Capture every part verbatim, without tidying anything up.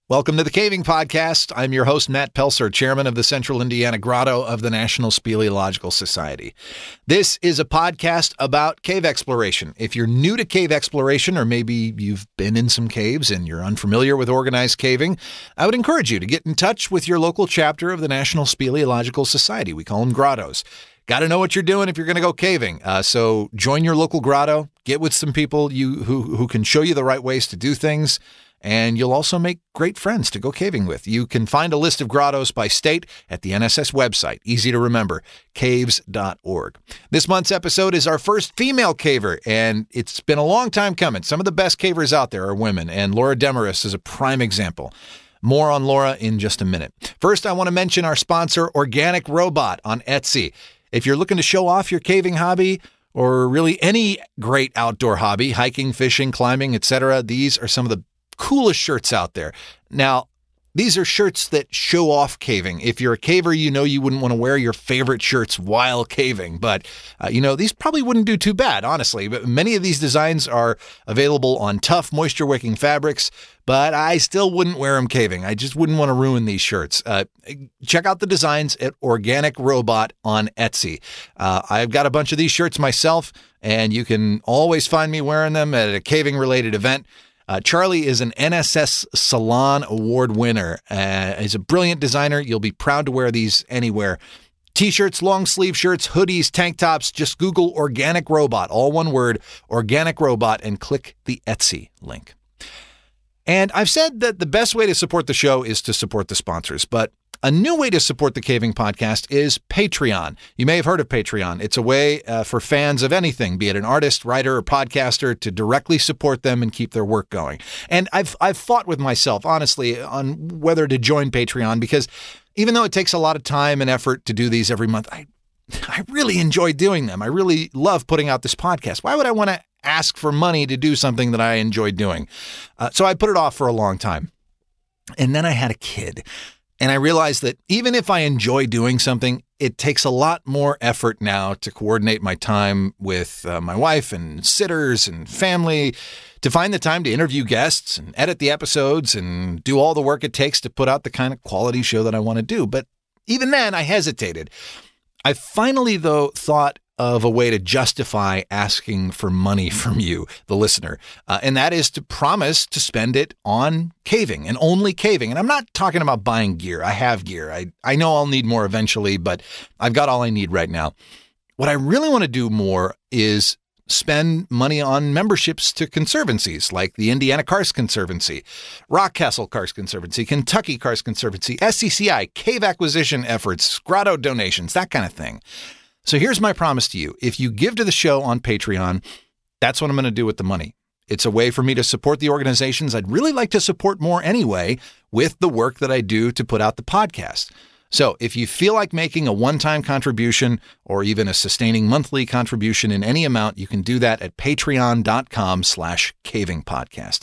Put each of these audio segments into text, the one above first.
Welcome to the Caving Podcast. I'm your host, Matt Pelser, chairman of the Central Indiana Grotto of the National Speleological Society. This is a podcast about cave exploration. If you're new to cave exploration, or maybe you've been in some caves and you're unfamiliar with organized caving, I would encourage you to get in touch with your local chapter of the National Speleological Society. We call them grottos. Got to know what you're doing if you're going to go caving. Uh, so join your local grotto, get with some people you who, who can show you the right ways to do things, and you'll also make great friends to go caving with. You can find a list of grottos by state at the N S S website. Easy to remember, caves dot org. This month's episode is our first female caver, and it's been a long time coming. Some of the best cavers out there are women, and Laura Demarest is a prime example. More on Laura in just a minute. First, I want to mention our sponsor, Organic Robot, on Etsy. If you're looking to show off your caving hobby, or really any great outdoor hobby, hiking, fishing, climbing, et cetera, these are some of the coolest shirts out there. Now, these are shirts that show off caving. If you're a caver, you know you wouldn't want to wear your favorite shirts while caving, but uh, you know, these probably wouldn't do too bad, honestly. But many of these designs are available on tough, moisture-wicking fabrics, but I still wouldn't wear them caving. I just wouldn't want to ruin these shirts. Uh, check out the designs at Organic Robot on Etsy. Uh, I've got a bunch of these shirts myself, and you can always find me wearing them at a caving-related event. Uh, Charlie is an N S S Salon Award winner. Uh, he's a brilliant designer. You'll be proud to wear these anywhere. T-shirts, long sleeve shirts, hoodies, tank tops. Just Google Organic Robot, all one word, Organic Robot, and click the Etsy link. And I've said that the best way to support the show is to support the sponsors, but a new way to support the Caving Podcast is Patreon. You may have heard of Patreon. It's a way uh, for fans of anything, be it an artist, writer, or podcaster, to directly support them and keep their work going. And I've I've fought with myself, honestly, on whether to join Patreon, because even though it takes a lot of time and effort to do these every month, I I really enjoy doing them. I really love putting out this podcast. Why would I want to ask for money to do something that I enjoy doing? Uh, so I put it off for a long time. And then I had a kid. And I realized that even if I enjoy doing something, it takes a lot more effort now to coordinate my time with uh, my wife and sitters and family, to find the time to interview guests and edit the episodes and do all the work it takes to put out the kind of quality show that I want to do. But even then, I hesitated. I finally, though, thought of a way to justify asking for money from you, the listener. Uh, and that is to promise to spend it on caving and only caving. And I'm not talking about buying gear. I have gear. I, I know I'll need more eventually, but I've got all I need right now. What I really want to do more is spend money on memberships to conservancies like the Indiana Karst Conservancy, Rockcastle Karst Conservancy, Kentucky Karst Conservancy, S C C I, cave acquisition efforts, grotto donations, that kind of thing. So here's my promise to you. If you give to the show on Patreon, that's what I'm going to do with the money. It's a way for me to support the organizations I'd really like to support more anyway with the work that I do to put out the podcast. So if you feel like making a one-time contribution or even a sustaining monthly contribution in any amount, you can do that at patreon.com slash caving podcast.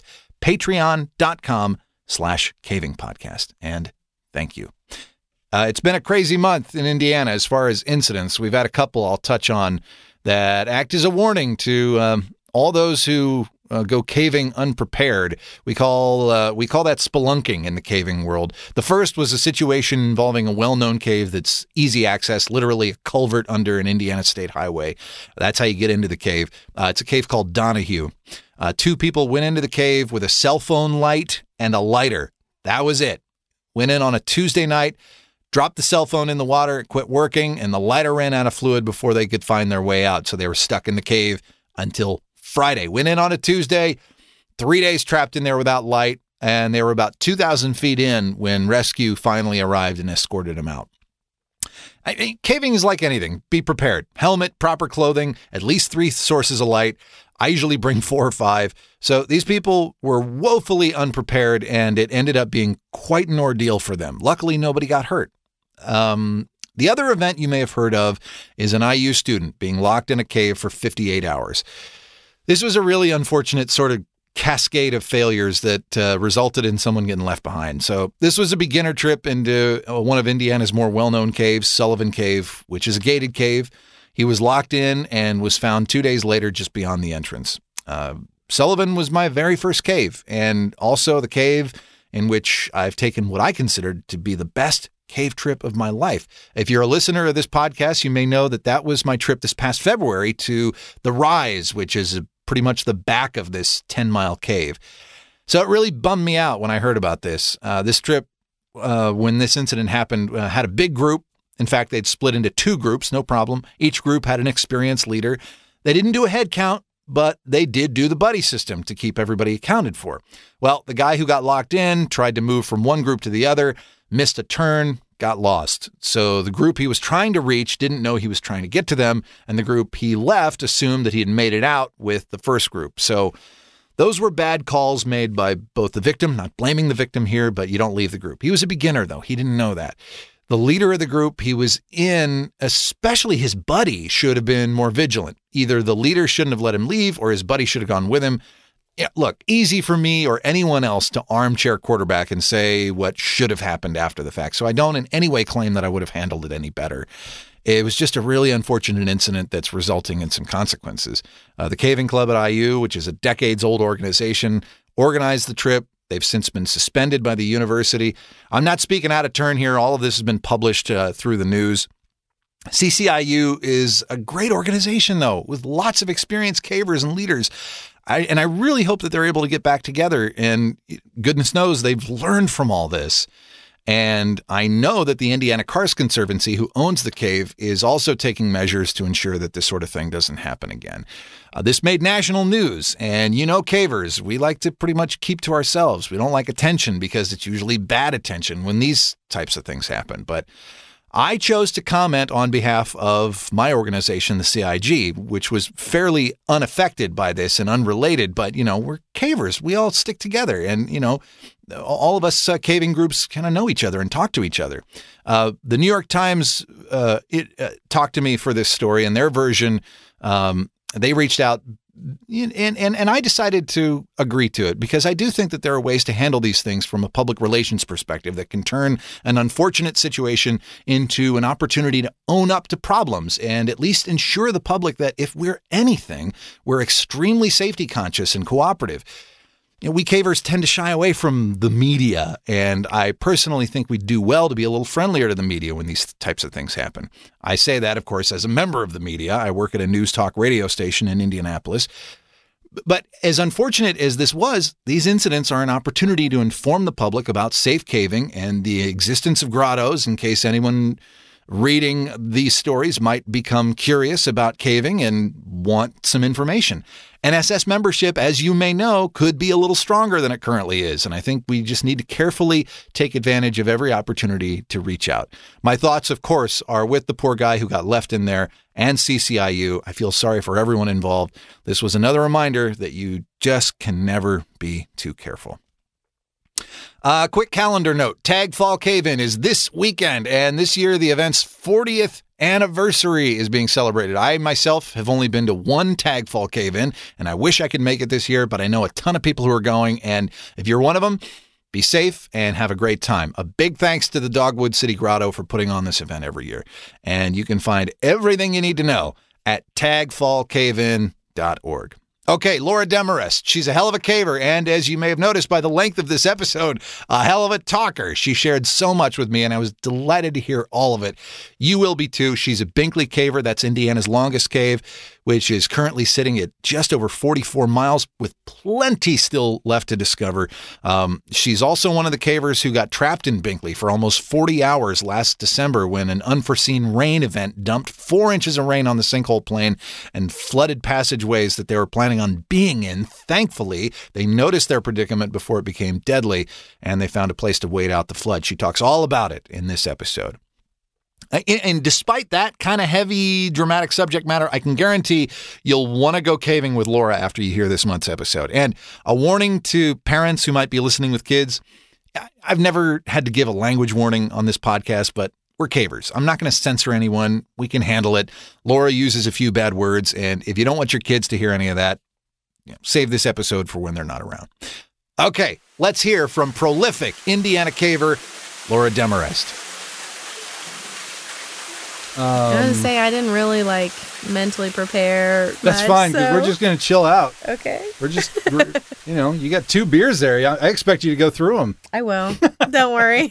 Patreon.com slash caving podcast. And thank you. Uh, it's been a crazy month in Indiana as far as incidents. We've had a couple I'll touch on that act as a warning to um, all those who uh, go caving unprepared. We call uh, we call that spelunking in the caving world. The first was a situation involving a well-known cave that's easy access, literally a culvert under an Indiana state highway. That's how you get into the cave. Uh, it's a cave called Donahue. Uh, two people went into the cave with a cell phone light and a lighter. That was it. Went in on a Tuesday night, dropped the cell phone in the water, it quit working, and the lighter ran out of fluid before they could find their way out. So they were stuck in the cave until Friday. Went in on a Tuesday, three days trapped in there without light, and they were about two thousand feet in when rescue finally arrived and escorted them out. I mean, caving is like anything. Be prepared. Helmet, proper clothing, at least three sources of light. I usually bring four or five. So these people were woefully unprepared, and it ended up being quite an ordeal for them. Luckily, nobody got hurt. Um, the other event you may have heard of is an I U student being locked in a cave for fifty-eight hours. This was a really unfortunate sort of cascade of failures that uh, resulted in someone getting left behind. So this was a beginner trip into uh, one of Indiana's more well-known caves, Sullivan Cave, which is a gated cave. He was locked in and was found two days later just beyond the entrance. Uh, Sullivan was my very first cave, and also the cave in which I've taken what I considered to be the best cave trip of my life. If you're a listener of this podcast, you may know that that was my trip this past February to the Rise, which is pretty much the back of this ten-mile cave. So it really bummed me out when I heard about this. Uh, this trip, uh, when this incident happened, uh, had a big group. In fact, they'd split into two groups, no problem. Each group had an experienced leader. They didn't do a head count, but they did do the buddy system to keep everybody accounted for. Well, the guy who got locked in tried to move from one group to the other, missed a turn, got lost. So the group he was trying to reach didn't know he was trying to get to them, and the group he left assumed that he had made it out with the first group. So those were bad calls made by both the victim, not blaming the victim here, but you don't leave the group. He was a beginner, though. He didn't know that. The leader of the group he was in, especially his buddy, should have been more vigilant. Either the leader shouldn't have let him leave or his buddy should have gone with him. Yeah, look, easy for me or anyone else to armchair quarterback and say what should have happened after the fact. So I don't in any way claim that I would have handled it any better. It was just a really unfortunate incident that's resulting in some consequences. Uh, the Caving Club at I U, which is a decades-old organization, organized the trip. They've since been suspended by the university. I'm not speaking out of turn here. All of this has been published uh, through the news. C C I U is a great organization, though, with lots of experienced cavers and leaders. I, and I really hope that they're able to get back together. And goodness knows they've learned from all this. And I know that the Indiana Karst Conservancy, who owns the cave, is also taking measures to ensure that this sort of thing doesn't happen again. Uh, this made national news. And you know, cavers, we like to pretty much keep to ourselves. We don't like attention because it's usually bad attention when these types of things happen. But I chose to comment on behalf of my organization, the C I G, which was fairly unaffected by this and unrelated. But, you know, we're cavers. We all stick together. And, you know, all of us uh, caving groups kind of know each other and talk to each other. Uh, the New York Times uh, it, uh, talked to me for this story, and their version, um, they reached out. And, and and I decided to agree to it because I do think that there are ways to handle these things from a public relations perspective that can turn an unfortunate situation into an opportunity to own up to problems and at least ensure the public that if we're anything, we're extremely safety conscious and cooperative. You know, we cavers tend to shy away from the media, and I personally think we do well to be a little friendlier to the media when these types of things happen. I say that, of course, as a member of the media. I work at a news talk radio station in Indianapolis. But as unfortunate as this was, these incidents are an opportunity to inform the public about safe caving and the existence of grottos in case anyone reading these stories might become curious about caving and want some information. N S S membership, as you may know, could be a little stronger than it currently is, and I think we just need to carefully take advantage of every opportunity to reach out. My thoughts, of course, are with the poor guy who got left in there and C C I U. I feel sorry for everyone involved. This was another reminder that you just can never be too careful. Uh, quick calendar note. Tag Fall Cave-In is this weekend, and this year the event's fortieth anniversary is being celebrated. I myself have only been to one Tag Fall Cave-In, and I wish I could make it this year, but I know a ton of people who are going, and if you're one of them, be safe and have a great time. A big thanks to the Dogwood City Grotto for putting on this event every year, and you can find everything you need to know at tag fall cave in dot org. Okay, Laura Demarest. She's a hell of a caver, and as you may have noticed by the length of this episode, a hell of a talker. She shared so much with me, and I was delighted to hear all of it. You will be too. She's a Binkley caver. That's Indiana's longest cave, which is currently sitting at just over forty-four miles, with plenty still left to discover. Um, she's also one of the cavers who got trapped in Binkley for almost forty hours last December when an unforeseen rain event dumped four inches of rain on the sinkhole plain and flooded passageways that they were planning on being in. Thankfully, they noticed their predicament before it became deadly, and they found a place to wait out the flood. She talks all about it in this episode. And despite that kind of heavy, dramatic subject matter, I can guarantee you'll want to go caving with Laura after you hear this month's episode. And a warning to parents who might be listening with kids. I've never had to give a language warning on this podcast, but we're cavers. I'm not going to censor anyone. We can handle it. Laura uses a few bad words, and if you don't want your kids to hear any of that, you know, save this episode for when they're not around. Okay, let's hear from prolific Indiana caver Laura Demarest. Um, I was going to say, I didn't really, like, mentally prepare That's much, fine, so. because we're just going to chill out. Okay. We're just, we're, you know, you got two beers there. I I expect you to go through them. I will. Don't worry.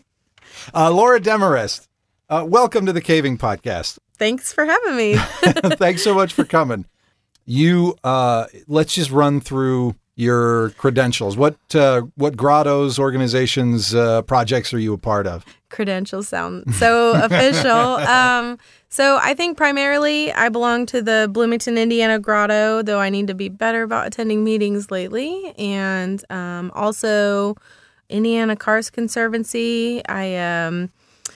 uh, Laura Demarest, uh, welcome to the Caving Podcast. Thanks for having me. Thanks so much for coming. You, uh, let's just run through your credentials. What uh, what grottos, organizations, uh, projects are you a part of? Credentials sound so official. Um, so I think primarily I belong to the Bloomington, Indiana Grotto, though I need to be better about attending meetings lately. And um, also Indiana Karst Conservancy. I um,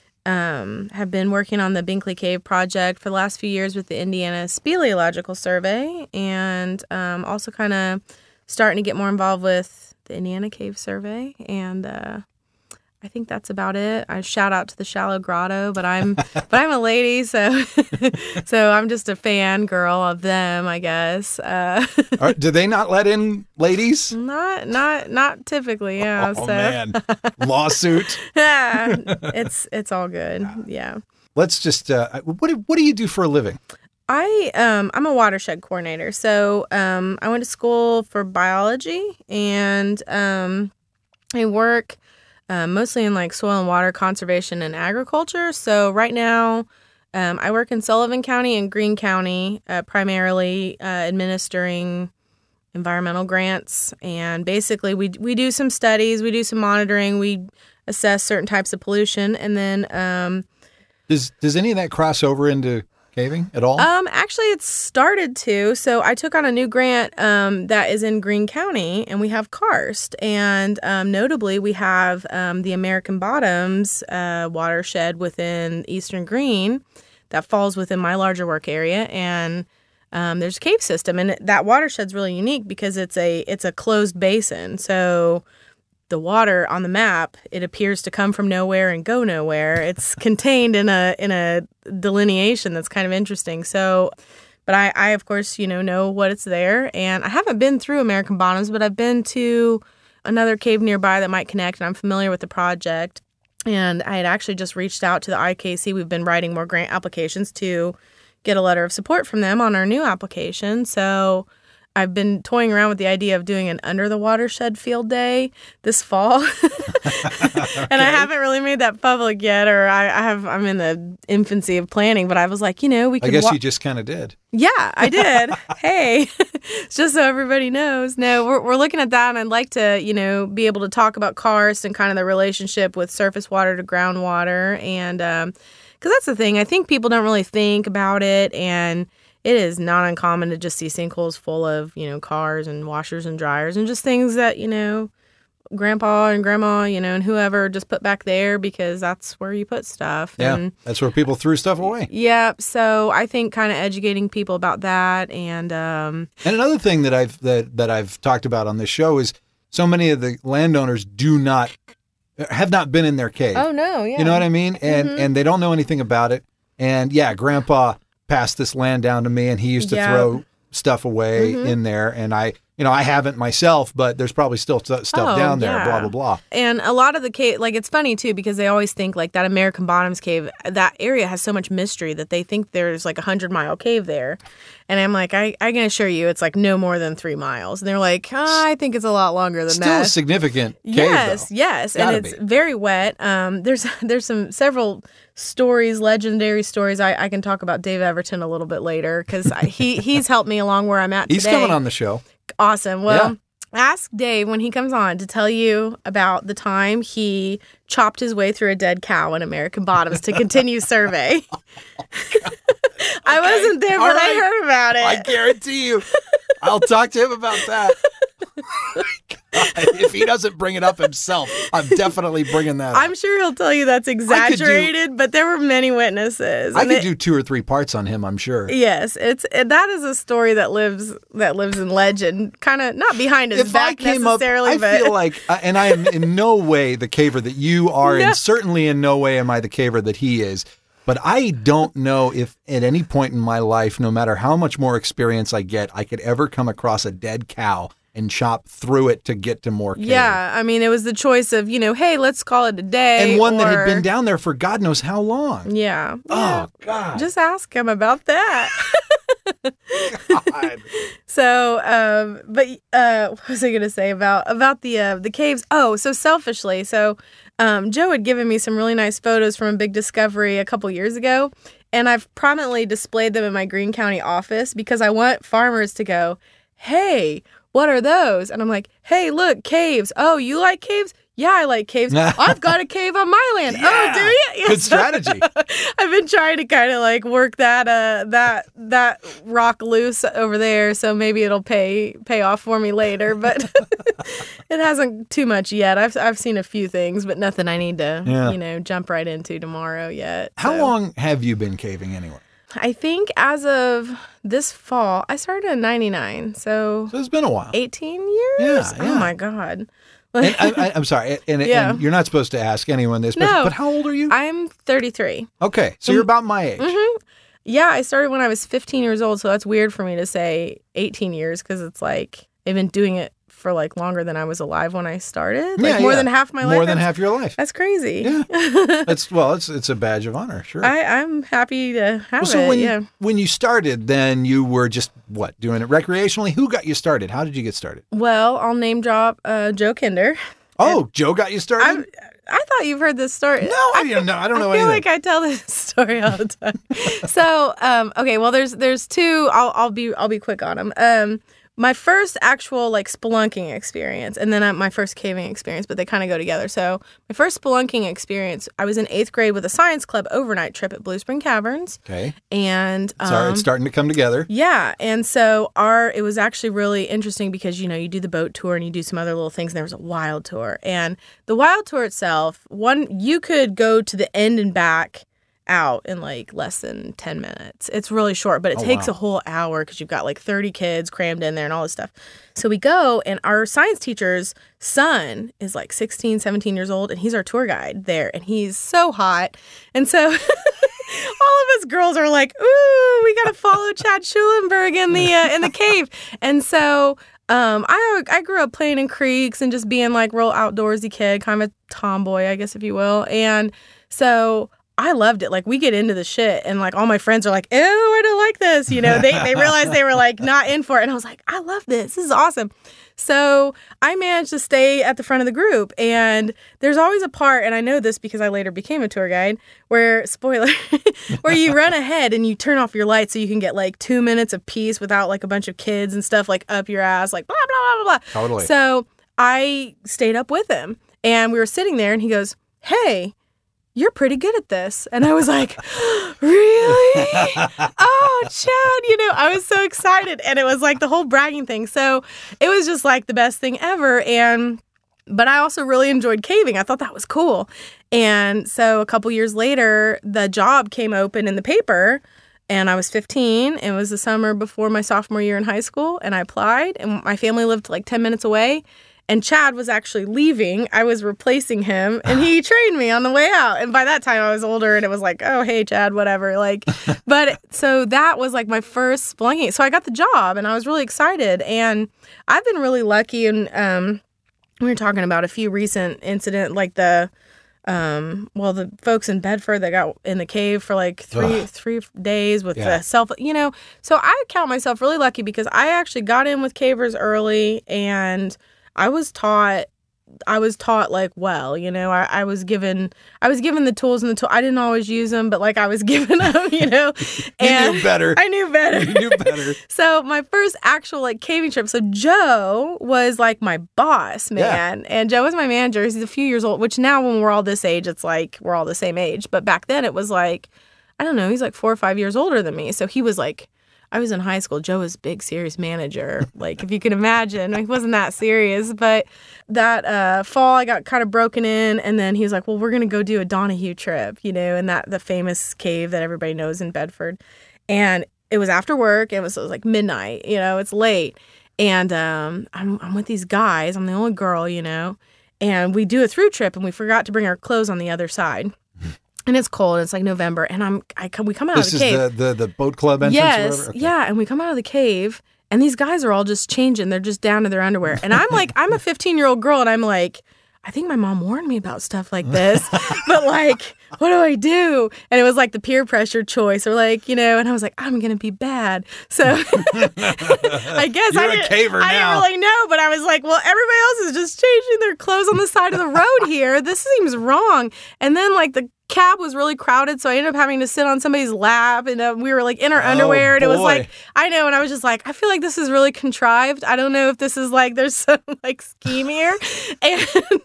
um, have been working on the Binkley Cave project for the last few years with the Indiana Speleological Survey, and um, also kind of starting to get more involved with the Indiana Cave Survey, and uh, I think that's about it. I shout out to the Shallow Grotto, but I'm but I'm a lady, so so I'm just a fan girl of them, I guess. Uh, Are, do they not let in ladies? Not not not typically, yeah. Oh so. man, lawsuit. Yeah, it's it's all good. Yeah. Let's just. Uh, what do, what do you do for a living? I um I'm a watershed coordinator, so um I went to school for biology, and um I work uh, mostly in like soil and water conservation and agriculture. So right now, um I work in Sullivan County and Greene County, uh, primarily uh, administering environmental grants, and basically we we do some studies, we do some monitoring, we assess certain types of pollution, and then um does does any of that cross over into caving at all? Um, actually, it's started to. So I took on a new grant um, that is in Greene County, and we have karst. And um, notably, we have um, the American Bottoms uh, watershed within Eastern Greene that falls within my larger work area. And um, there's a cave system, and that watershed's really unique because it's a it's a closed basin. So the water on the map, it appears to come from nowhere and go nowhere. It's contained in a in a delineation that's kind of interesting. So, but I, I of course, you know, know what it's there. And I haven't been through American Bottoms, but I've been to another cave nearby that might connect, and I'm familiar with the project. And I had actually just reached out to the I K C. We've been writing more grant applications to get a letter of support from them on our new application. So I've been toying around with the idea of doing an under the watershed field day this fall, okay. And I haven't really made that public yet, or I, I have. I'm in the infancy of planning. But I was like, you know, we could. I guess wa- you just kind of did. Yeah, I did. Hey, just so everybody knows. No, we're we're looking at that, and I'd like to, you know, be able to talk about karst and kind of the relationship with surface water to groundwater, and um, because that's the thing. I think people don't really think about it, and it is not uncommon to just see sinkholes full of, you know, cars and washers and dryers and just things that, you know, grandpa and grandma, you know, and whoever just put back there because that's where you put stuff. Yeah, and, that's where people threw stuff away. Yeah, so I think kind of educating people about that, and um, and another thing that I've that that I've talked about on this show is so many of the landowners do not have not been in their cave. Oh no, yeah, you know what I mean, and mm-hmm. and they don't know anything about it. And yeah, Grandpa passed this land down to me, and he used to yeah. throw stuff away mm-hmm. in there, and I. You know, I haven't myself, but there's probably still st- stuff oh, down there, yeah. blah, blah, blah. And a lot of the cave, like, it's funny, too, because they always think, like, that American Bottoms cave, that area has so much mystery that they think there's, like, a hundred-mile cave there. And I'm like, I, I can assure you it's, like, no more than three miles. And they're like, oh, I think it's a lot longer than still that. Still a significant cave, Yes, though. yes. Gotta and it's be. very wet. Um, there's there's some several stories, legendary stories. I, I can talk about Dave Everton a little bit later because he, he's helped me along where I'm at He's today. coming on the show. Awesome. Well, yeah. Ask Dave when he comes on to tell you about the time he chopped his way through a dead cow in American Bottoms to continue survey. Oh, I wasn't there, All but right. I heard about it. I guarantee you. I'll talk to him about that. If he doesn't bring it up himself, I'm definitely bringing that up. I'm sure he'll tell you that's exaggerated, do, but there were many witnesses. I and could it, do two or three parts on him, I'm sure. Yes, it's it, that is a story that lives that lives in legend, kind of not behind his if back I came necessarily. Up, I but feel like, uh, and I am in no way the caver that you are, No. and certainly in no way am I the caver that he is. But I don't know if at any point in my life, no matter how much more experience I get, I could ever come across a dead cow and chop through it to get to more cave. Yeah, I mean, it was the choice of, you know, hey, let's call it a day. And one or... that had been down there for God knows how long. Yeah. Oh, yeah. God. Just ask him about that. God. So, um, but uh, what was I going to say about about the uh, the caves? Oh, so selfishly, so um, Joe had given me some really nice photos from a big discovery a couple years ago, and I've prominently displayed them in my Greene County office because I want farmers to go, hey, what are those? And I'm like, hey, look, caves. Oh, you like caves? Yeah, I like caves. I've got a cave on my land. Yeah. Oh, do you? Yes. Good strategy. I've been trying to kind of like work that uh that that rock loose over there, so maybe it'll pay pay off for me later. But it hasn't too much yet. I've I've seen a few things, but nothing I need to Yeah. you know jump right into tomorrow yet. How so. long have you been caving anyway? I think as of this fall, I started in ninety-nine, so So it's been a while. eighteen years. Yeah, Oh yeah. my God. And I, I, I'm sorry, and, Yeah. and you're not supposed to ask anyone this, but, No. but how old are you? I'm thirty-three. Okay, so you're about my age. Mm-hmm. Yeah, I started when I was fifteen years old, so that's weird for me to say eighteen years because it's like I've been doing it for like longer than I was alive when I started. Like Yeah, more yeah. than half my life. More than That's- half your life. That's crazy. Yeah. That's well, it's it's a badge of honor, sure. I, I'm happy to have Well, so it. when yeah. when you started, then you were just what doing it recreationally? Who got you started? How did you get started? Well, I'll name drop uh, Joe Kinder. Oh, Joe got you started. I I thought you've heard this story. no, I don't know. I don't know I feel anything. like I tell this story all the time. so, um, okay, well, there's there's two. I'll I'll be I'll be quick on them. Um, my first actual like spelunking experience, and then uh, my first caving experience, but they kind of go together. So, my first spelunking experience, I was in eighth grade with a science club overnight trip at Blue Spring Caverns, Okay, and um, sorry, it's starting to come together. yeah, and so our it was actually really interesting because you know you do the boat tour and you do some other little things. And there was a wild tour, and the wild tour itself, one you could go to the end and back out in like less than ten minutes. It's really short, but it Oh, takes wow. a whole hour because you've got like thirty kids crammed in there and all this stuff. So we go, and our science teacher's son is like sixteen, seventeen years old, and he's our tour guide there, and he's so hot, and so. All of us girls are like, ooh, we gotta follow Chad Schulenberg in the uh, in the cave, and so um, I I grew up playing in creeks and just being like real outdoorsy kid, kind of a tomboy, I guess if you will, and so I loved it. Like we get into the shit, and like all my friends are like, ew, I don't like this, you know. They they realized they were like not in for it, and I was like, I love this. This is awesome. So I managed to stay at the front of the group, and there's always a part, and I know this because I later became a tour guide, where, spoiler, where you run ahead and you turn off your lights so you can get like two minutes of peace without like a bunch of kids and stuff like up your ass, like blah, blah, blah, blah, blah. Totally. So I stayed up with him, and we were sitting there, and he goes, hey, you're pretty good at this. And I was like, really? Oh, Chad, you know, I was so excited. And it was like the whole bragging thing. So it was just like the best thing ever. And, but I also really enjoyed caving. I thought that was cool. And so a couple years later, the job came open in the paper, and I was fifteen. It was the summer before my sophomore year in high school. And I applied, and my family lived like ten minutes away. And Chad was actually leaving. I was replacing him, and he trained me on the way out. And by that time, I was older, and it was like, oh, hey, Chad, whatever. Like, but so that was like my first spelunking. So I got the job, and I was really excited. And I've been really lucky. And um, we were talking about a few recent incidents, like the, um, well, the folks in Bedford that got in the cave for like three Ugh. three days with Yeah. the self, you know. So I count myself really lucky because I actually got in with cavers early, and I was taught, I was taught like, well, you know, I, I was given, I was given the tools and the tool. I didn't always use them, but like I was given them, you know, You knew better. I knew better. You knew better. So my first actual like caving trip. So Joe was like my boss, man. Yeah. And Joe was my manager. He's a few years old, which now when we're all this age, it's like, we're all the same age. But back then it was like, I don't know, he's like four or five years older than me. So he was like, I was in high school. Joe was a big, serious manager. Like, if you can imagine, he wasn't that serious. But that uh, fall, I got kind of broken in. And then he was like, well, we're going to go do a Donahue trip, you know, and that the famous cave that everybody knows in Bedford. And it was after work. It was, it was like midnight, you know, it's late. And um, I'm, I'm with these guys. I'm the only girl, you know. And we do a through trip, and we forgot to bring our clothes on the other side. And it's cold. It's like November, and I'm I come we come out This of the is cave. the, the the boat club entrance. Yes, or whatever? Okay. yeah, and we come out of the cave, And these guys are all just changing. They're just down to their underwear. And I'm like, I'm a fifteen-year-old girl, and I'm like, I think my mom warned me about stuff like this. But, like, what do I do? And it was, like, the peer pressure choice. Or, like, you know, and I was like, I'm going to be bad. So I guess You're I, a didn't, caver I now. didn't really know. But I was like, well, everybody else is just changing their clothes on the side of the road here. This seems wrong. And then, like, the cab was really crowded, so I ended up having to sit on somebody's lap, and uh, we were like in our Oh, underwear, and it was boy. like, I know, and I was just like, I feel like this is really contrived. I don't know if this is like, there's some like scheme here. And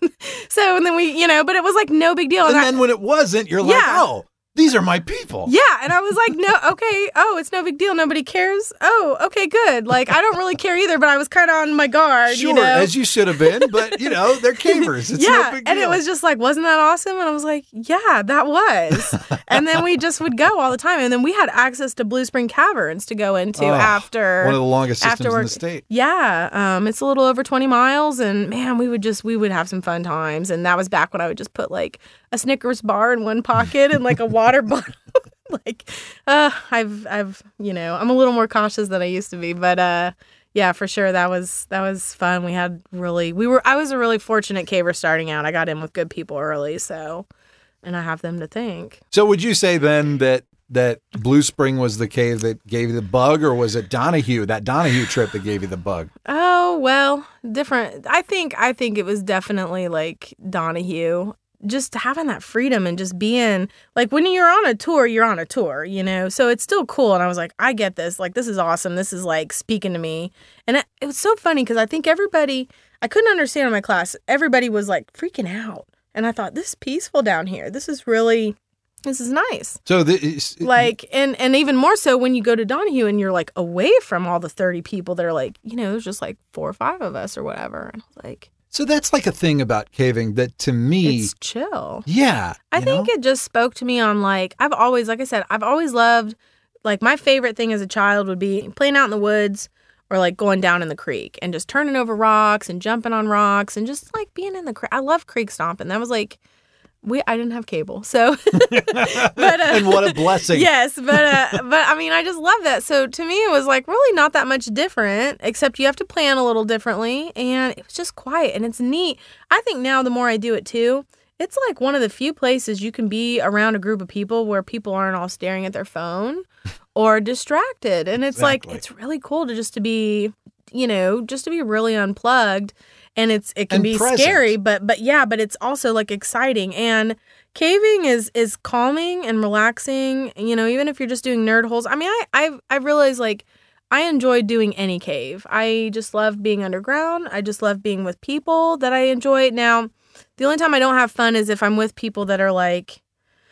so, and then we, you know, but it was like no big deal. And I- then when it wasn't, you're like, Yeah. oh, these are my people. yeah, and I was like, no, okay, oh, it's no big deal. Nobody cares. Oh, okay, good. Like, I don't really care either, but I was kind of on my guard, Sure, you know? as you should have been, but, you know, they're cavers. It's yeah, no big deal. and it was just like, wasn't that awesome? And I was like, yeah, that was. And then we just would go all the time. And then we had access to Blue Spring Caverns to go into Oh, after. one of the longest systems after in work. the state. Yeah, um, it's a little over twenty miles. And man, we would just, we would have some fun times. And that was back when I would just put like a Snickers bar in one pocket and like a water bottle. Like, uh, I've, I've, you know, I'm a little more cautious than I used to be, but, uh, yeah, for sure. That was, that was fun. We had really, we were, I was a really fortunate caver starting out. I got in with good people early. So, and I have them to thank. So would you say then that that Blue Spring was the cave that gave you the bug, or was it Donahue, that Donahue trip that gave you the bug? Oh, well, different. I think, I think it was definitely like Donahue. Just having that freedom and just being like, when you're on a tour, you're on a tour, you know? So it's still cool. And I was like, I get this. Like, this is awesome. This is like speaking to me. And it, it was so funny because I think everybody, I couldn't understand in my class. Everybody was like freaking out. And I thought, this is peaceful down here. This is really, this is nice. So this, Like, and, and even more so when you go to Donahue and you're like away from all the thirty people that are like, you know, there's just like four or five of us or whatever. And I was like, so that's like a thing about caving that to me, it's chill. yeah. I you think know? it just spoke to me on like, I've always, like I said, I've always loved, like my favorite thing as a child would be playing out in the woods or like going down in the creek and just turning over rocks and jumping on rocks and just like being in the creek. I love creek stomping. That was like, we, I didn't have cable, so. but, uh, and what a blessing. Yes, but, uh, but I mean, I just love that. So to me, it was like really not that much different, except you have to plan a little differently. And it was just quiet and it's neat. I think now the more I do it too, it's like one of the few places you can be around a group of people where people aren't all staring at their phone or distracted. And it's Exactly. like, it's really cool to just to be, you know, just to be really unplugged. And it's it can And be present. scary, but but yeah, but it's also like exciting. And caving is is calming and relaxing. You know, even if you're just doing nerd holes. I mean, I I've I've realized like I enjoy doing any cave. I just love being underground. I just love being with people that I enjoy. Now, the only time I don't have fun is if I'm with people that are like.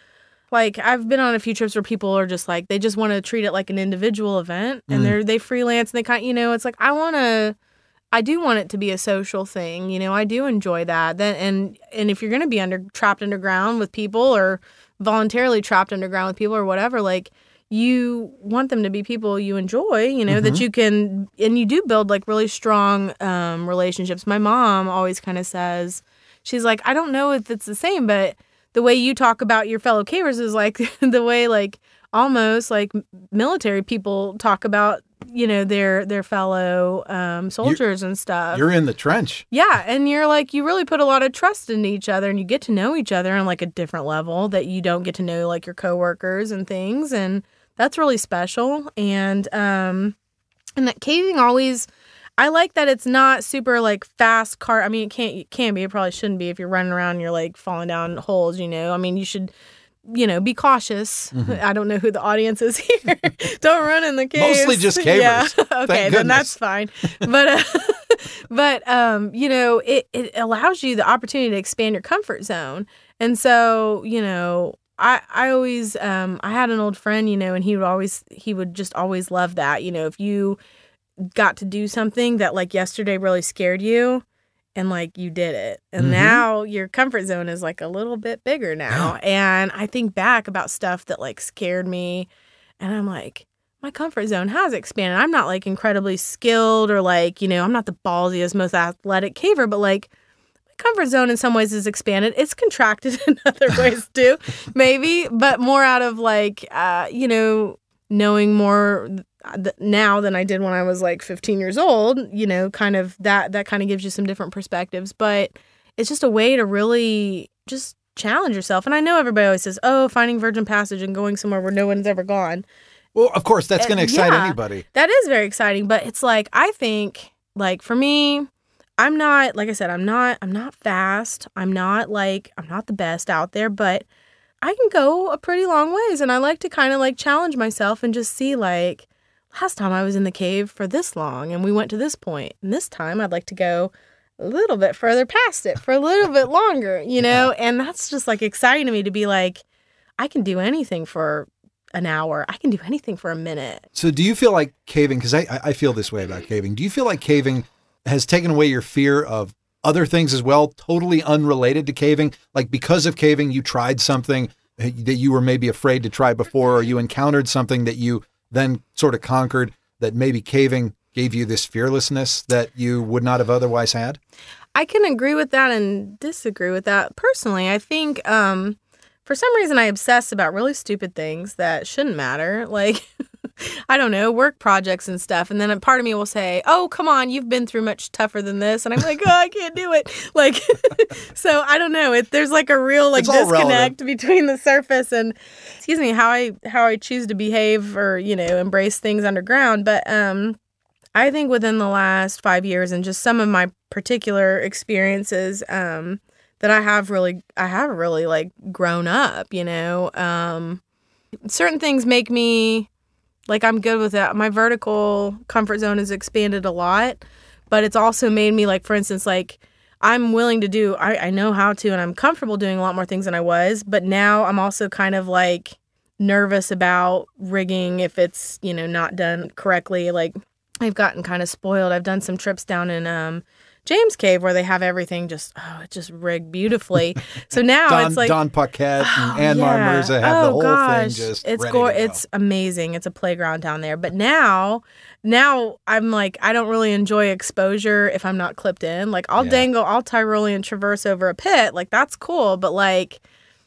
Like, I've been on a few trips where people are just like, they just want to treat it like an individual event. And Mm. they're they freelance and they kind of, you know, it's like, I want to. I do want it to be a social thing, you know. I do enjoy that. Then and and if you're going to be under trapped underground with people or voluntarily trapped underground with people or whatever, like you want them to be people you enjoy, you know, Mm-hmm. that you can and you do build like really strong um, relationships. My mom always kind of says, she's like, I don't know if it's the same, but the way you talk about your fellow cavers is like the way like almost like military people talk about, you know, their their fellow um, soldiers and stuff. You're in the trench. Yeah, and you're like, you really put a lot of trust into each other and you get to know each other on like a different level that you don't get to know like your coworkers and things. And that's really special. And um and that caving always, I like that it's not super like fast car. I mean, it can't, it can be, it probably shouldn't be if you're running around and you're like falling down holes, you know. I mean, you should, you know, be cautious. Mm-hmm. I don't know who the audience is here. Don't run in the caves. Mostly just Yeah. cavers. Okay, Thank then that's goodness. fine. But uh, but um, you know, it it allows you the opportunity to expand your comfort zone. And so, you know, I I always um I had an old friend, you know, and he would always he would just always love that. You know, if you got to do something that like yesterday really scared you and like you did it. And Mhm. now your comfort zone is like a little bit bigger now. And I think back about stuff that like scared me and I'm like, my comfort zone has expanded. I'm not like incredibly skilled or like, you know, I'm not the ballsiest, most athletic caver, but like my comfort zone in some ways is expanded. It's contracted in other ways too, maybe, but more out of like, uh, you know, knowing more. th- now than I did when I was like fifteen years old. You know, kind of that that kind of gives you some different perspectives. But it's just a way to really just challenge yourself. And I know everybody always says, oh, finding Virgin Passage and going somewhere where no one's ever gone. Well, of course, that's going to excite yeah, anybody. That is very exciting. But it's like, I think, like, for me, I'm not, like I said, I'm not, I'm not fast. I'm not like, I'm not the best out there, but I can go a pretty long ways. And I like to kind of like challenge myself and just see, like, last time I was in the cave for this long and we went to this point. And this time I'd like to go a little bit further past it for a little bit longer, you know? Yeah. And that's just like exciting to me to be like, I can do anything for an hour. I can do anything for a minute. So do you feel like caving, because I, I feel this way about caving, do you feel like caving has taken away your fear of other things as well, totally unrelated to caving? Like because of caving, you tried something that you were maybe afraid to try before, or you encountered something that you then sort of conquered, that maybe caving gave you this fearlessness that you would not have otherwise had? I can agree with that and disagree with that. Personally, I think um, for some reason I obsess about really stupid things that shouldn't matter. Like, I don't know, work projects and stuff. And then a part of me will say, oh, come on, you've been through much tougher than this. And I'm like, oh, I can't do it. Like, so I don't know. It, there's like a real like disconnect between the surface and, excuse me, how I how I choose to behave or, you know, embrace things underground. But um, I think within the last five years and just some of my particular experiences um, that I have really, I have really like grown up, you know. Um, certain things make me... Like, I'm good with that. My vertical comfort zone has expanded a lot, but it's also made me, like, for instance, like, I'm willing to do, I, I know how to, and I'm comfortable doing a lot more things than I was, but now I'm also kind of, like, nervous about rigging if it's, you know, not done correctly. Like, I've gotten kind of spoiled. I've done some trips down in um, James Cave where they have everything just, oh, it just rigged beautifully. So now Don, it's like... Don Paquette oh, and Anmar yeah. Mirza have oh, the whole gosh. thing just it's ready go- to go. It's amazing. It's a playground down there. But now, now I'm like, I don't really enjoy exposure if I'm not clipped in. Like, I'll yeah. dangle, I'll Tyrolean traverse over a pit. Like, that's cool. But like,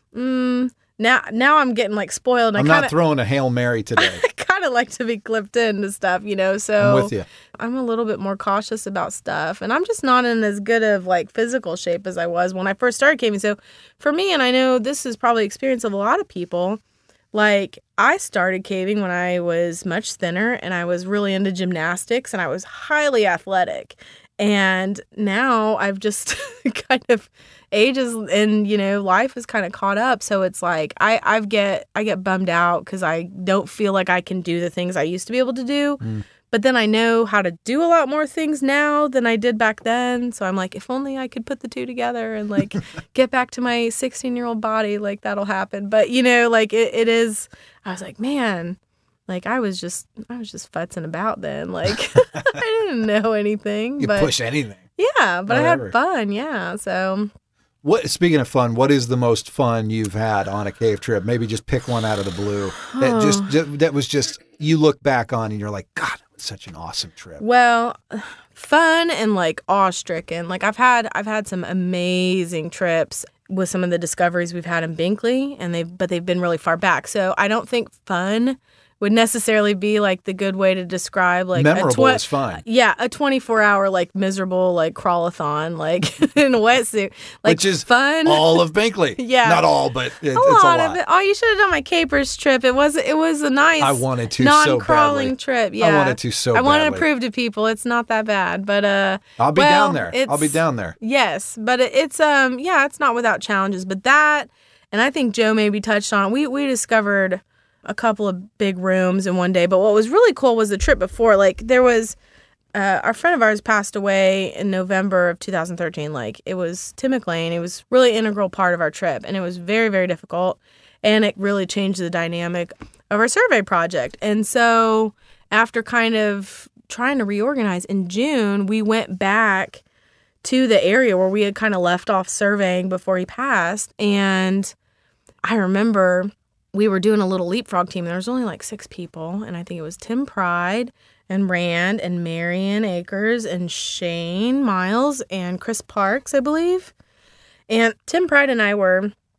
mm, now, now I'm getting like spoiled. I'm I not kinda, throwing a Hail Mary today. I kind of like to be clipped into stuff, you know? So I'm with you. I'm a little bit more cautious about stuff, and I'm just not in as good of like physical shape as I was when I first started caving. So for me, and I know this is probably experience of a lot of people, like I started caving when I was much thinner and I was really into gymnastics and I was highly athletic. And now I've just kind of ages and, you know, life has kind of caught up. So it's like I, I get I get bummed out because I don't feel like I can do the things I used to be able to do. Mm. But then I know how to do a lot more things now than I did back then. So I'm like, if only I could put the two together and like get back to my sixteen-year-old body, like that'll happen. But, you know, like it, it is, I was like, man, like I was just, I was just futzing about then. Like I didn't know anything. You but, push anything. Yeah, but Whatever. I had fun. Yeah. So. What, speaking of fun, what is the most fun you've had on a cave trip? Maybe just pick one out of the blue. That just that was just you look back on and you're like, God, that was such an awesome trip. Well, fun and like awe-stricken. Like I've had I've had some amazing trips with some of the discoveries we've had in Binkley, and they but they've been really far back. So I don't think fun would necessarily be like the good way to describe like memorable a tw- is fun. Yeah, a twenty-four hour like miserable like crawl-a-thon like in a wetsuit, like which is fun. All of Binkley. Yeah, not all, but it, a it's lot a lot of it. Oh, you should have done my Capers trip. It was it was a nice. I wanted to non-crawling so trip. Yeah, I wanted to so. I wanted badly. to prove to people it's not that bad, but uh, I'll be well, down there. I'll be down there. Yes, but it, it's um yeah, it's not without challenges, but that, and I think Joe maybe touched on. We we discovered a couple of big rooms in one day, but what was really cool was the trip before. Like there was uh, our friend of ours passed away in November of two thousand thirteen. Like it was Tim McLean. It was really integral part of our trip, and it was very, very difficult, and it really changed the dynamic of our survey project. And so after kind of trying to reorganize in June, we went back to the area where we had kind of left off surveying before he passed. And I remember we were doing a little leapfrog team, and there was only like six people. And I think it was Tim Pride and Rand and Marion Akers and Shane Miles and Chris Parks, I believe. And Tim Pride and I were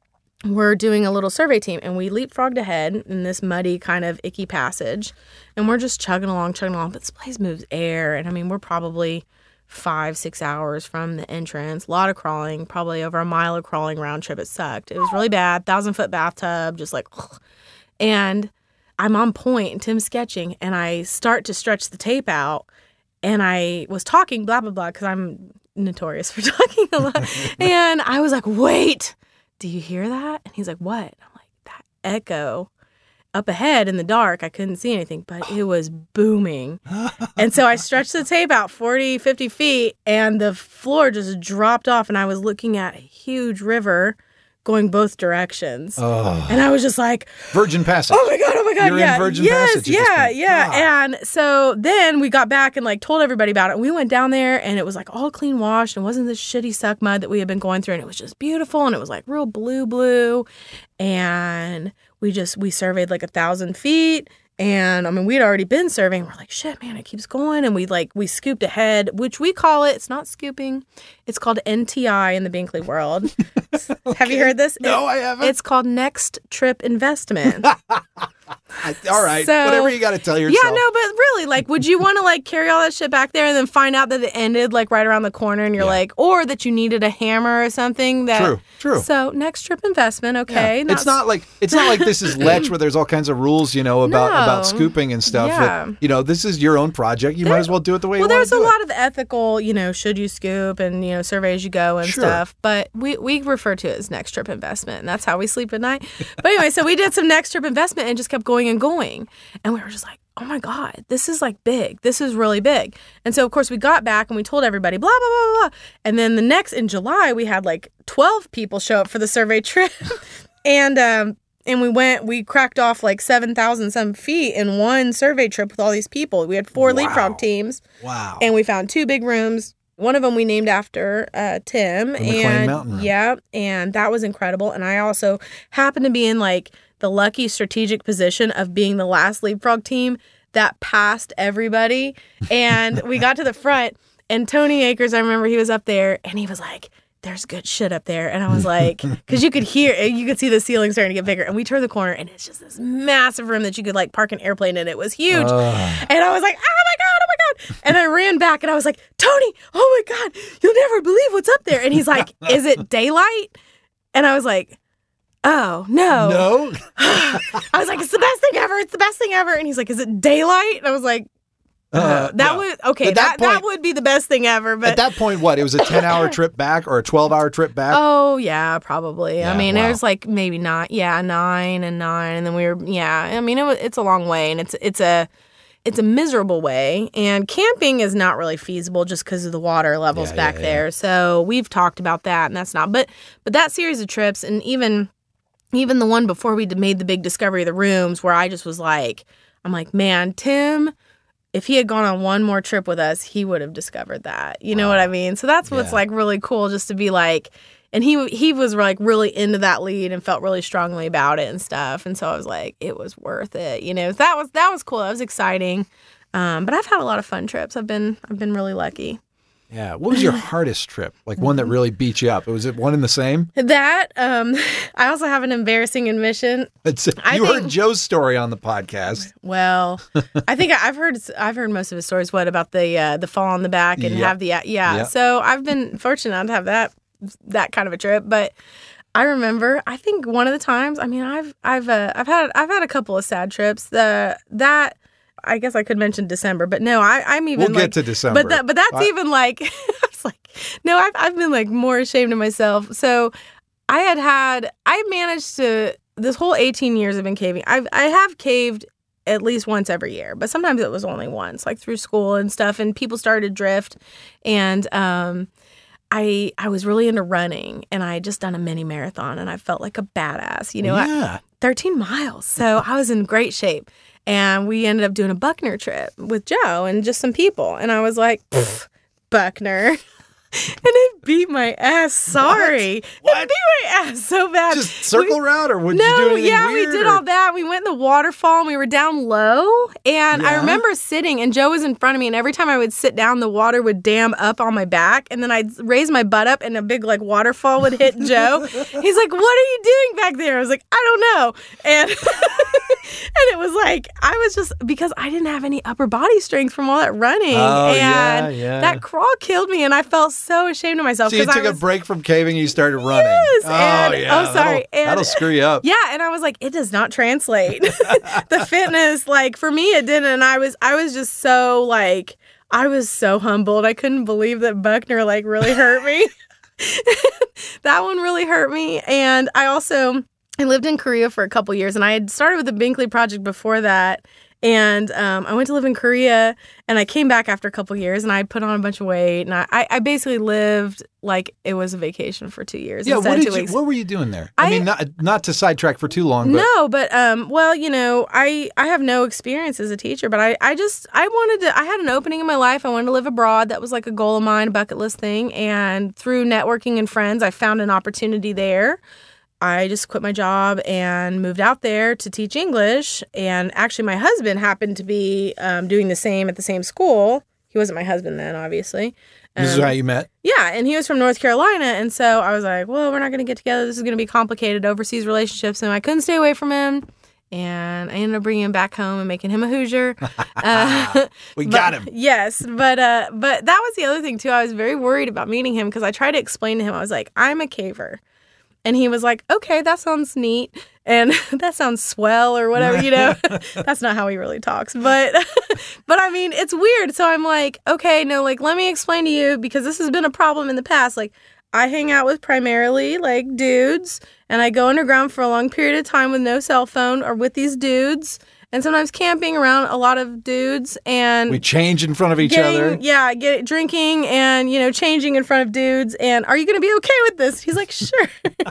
we're doing a little survey team, and we leapfrogged ahead in this muddy kind of icky passage, and we're just chugging along, chugging along. But this place moves air, and I mean, we're probably five, six hours from the entrance. A lot of crawling, probably over a mile of crawling round trip. It sucked. It was really bad. Thousand foot bathtub, just like, ugh. And I'm on point, and Tim's sketching, and I start to stretch the tape out, and I was talking, blah, blah, blah, because I'm notorious for talking a lot. And I was like, wait, do you hear that? And he's like, what? I'm like, that echo up ahead in the dark. I couldn't see anything, but it was booming. And so I stretched the tape out forty, fifty feet, and the floor just dropped off, and I was looking at a huge river going both directions. Oh. And I was just like, Virgin Passage. oh my God, oh my God. You're yeah. in Virgin yes, Passage. at Yeah, this point. yeah. God. And so then we got back and like told everybody about it. We went down there, and it was like all clean washed, and wasn't this shitty suck mud that we had been going through. And it was just beautiful, and it was like real blue, blue. And we just, we surveyed like a thousand feet. And I mean, we'd already been surveying. We're like, shit, man, it keeps going. And we like, we scooped ahead, which we call it, it's not scooping. It's called N T I in the Binkley world. Okay. Have you heard this? No, it, I haven't. It's called Next Trip Investment. All right. So, whatever you got to tell yourself. yeah, no, but really, like, would you want to like carry all that shit back there and then find out that it ended like right around the corner, and you're Yeah. like, or that you needed a hammer or something? That True, true. So Next Trip Investment, okay. Yeah. It's not like it's not like this is Letch where there's all kinds of rules, you know, about No. about scooping and stuff. Yeah. But, you know, this is your own project. You might as well do it the way Well, you want there's to a do it. lot of ethical, you know, should you scoop and, you know, survey as you go and Sure. stuff. But we, we refer to it as Next Trip Investment, and that's how we sleep at night. But anyway, so we did some Next Trip Investment and just kept going and going. And we were just like, oh my God, this is like big. This is really big. And so, of course, we got back and we told everybody, blah, blah, blah, blah. And then the next, in July, we had like twelve people show up for the survey trip. and, um, And we went, we cracked off like seven thousand some feet in one survey trip with all these people. We had four Wow. leapfrog teams. Wow. And we found two big rooms. One of them we named after uh, Tim. The McLean and Mountain Room. yeah, and that was incredible. And I also happened to be in like the lucky strategic position of being the last leapfrog team that passed everybody. And we got to the front, and Tony Akers, I remember he was up there, and he was like, there's good shit up there. And I was like, because you could hear, you could see the ceiling starting to get bigger. And we turned the corner, and it's just this massive room that you could like park an airplane in. It was huge. Uh. And I was like, oh my God, oh my God. And I ran back, and I was like, Tony, oh my God, you'll never believe what's up there. And he's like, is it daylight? And I was like, oh, no. No? I was like, it's the best thing ever. It's the best thing ever. And he's like, is it daylight? And I was like, uh, Uh, that no. would, okay, At that, that point- that would be the best thing ever. But At that point, what? It was a ten-hour trip back or a twelve-hour trip back? oh, yeah, probably. Yeah, I mean, wow. it was like maybe not, yeah, nine and nine. And then we were, yeah, I mean, it was, it's a long way, and it's, it's a, it's a miserable way. And camping is not really feasible just because of the water levels Yeah, back yeah, there. yeah. So we've talked about that, and that's not, but, but that series of trips, and even, even the one before we made the big discovery of the rooms, where I just was like, I'm like, man, Tim, if he had gone on one more trip with us, he would have discovered that. You know Wow. what I mean? So that's what's Yeah. like really cool, just to be like, and he he was like really into that lead and felt really strongly about it and stuff. And so I was like, it was worth it. You know, that was that was cool. That was exciting. Um, but I've had a lot of fun trips. I've been I've been really lucky. Yeah. What was your hardest trip? Like one that really beat you up? Was it one and the same? That um, I also have an embarrassing admission. It's, I you think- heard Joe's story on the podcast. Well, I think I've heard I've heard most of his stories. What about the uh, the fall on the back and Yep. have the yeah? Yep. So I've been fortunate to have that that kind of a trip. But I remember, I think one of the times. I mean, I've I've uh, I've had I've had a couple of sad trips. The that I guess I could mention December, but no, I I'm even We'll get like, to December. But that but that's I- even like I was like no, I've I've been like more ashamed of myself. So I had had I managed to this whole eighteen years I've been caving. I've I have caved at least once every year, but sometimes it was only once, like through school and stuff, and people started to drift. And um, I I was really into running, and I had just done a mini marathon, and I felt like a badass, you know, I- yeah. thirteen miles. So I was in great shape. And we ended up doing a Buckner trip with Joe and just some people. And I was like, "Pfft, Buckner. And it beat my ass. Sorry. What? It beat my ass so bad. Just circle we, route, or would no, you do anything yeah, weird? we did or? all that. We went in the waterfall and we were down low. And I Yeah. remember sitting, and Joe was in front of me. And every time I would sit down, the water would dam up on my back. And then I'd raise my butt up, and a big like waterfall would hit Joe. He's like, "What are you doing back there?" I was like, "I don't know." And and it was like I was just because I didn't have any upper body strength from all that running. Oh, and yeah, yeah. that crawl killed me, and I felt so ashamed of myself. So you took I was, a break from caving and you started running. Yes, oh, and- yeah. oh, sorry, That'll, and- that'll screw you up. Yeah, and I was like, it does not translate. The fitness, like for me, it didn't. And I was, I was just so like, I was so humbled. I couldn't believe that Buckner like really hurt me. That one really hurt me. And I also, I lived in Korea for a couple years, and I had started with the Binkley Project before that. And um, I went to live in Korea, and I came back after a couple years, and I put on a bunch of weight, and I, I basically lived like it was a vacation for two years. Yeah, instead what of did two you? weeks. What were you doing there? I, I- mean, not not to sidetrack for too long, but No, but um, well, you know, I I have no experience as a teacher, but I I just I wanted to. I had an opening in my life. I wanted to live abroad. That was like a goal of mine, a bucket list thing. And through networking and friends, I found an opportunity there. I just quit my job and moved out there to teach English. And actually, my husband happened to be um, doing the same at the same school. He wasn't my husband then, obviously. this is Um, how you met. Yeah, and he was from North Carolina, and so I was like, well, we're not going to get together. This is going to be complicated, overseas relationships, and I couldn't stay away from him, and I ended up bringing him back home and making him a Hoosier. Uh, We but- got him. Yes, but uh, but that was the other thing, too. I was very worried about meeting him because I tried to explain to him, I was like, I'm a caver. And he was like, okay, that sounds neat. And that sounds swell or whatever, you know. That's not how he really talks. But, but I mean, it's weird. So I'm like, okay, no, like, let me explain to you because this has been a problem in the past. Like, I hang out with primarily, like, dudes. And I go underground for a long period of time with no cell phone or with these dudes. And sometimes camping around a lot of dudes. And We change in front of each getting, other. yeah, get drinking and, you know, changing in front of dudes. And are you going to be okay with this? He's like, sure.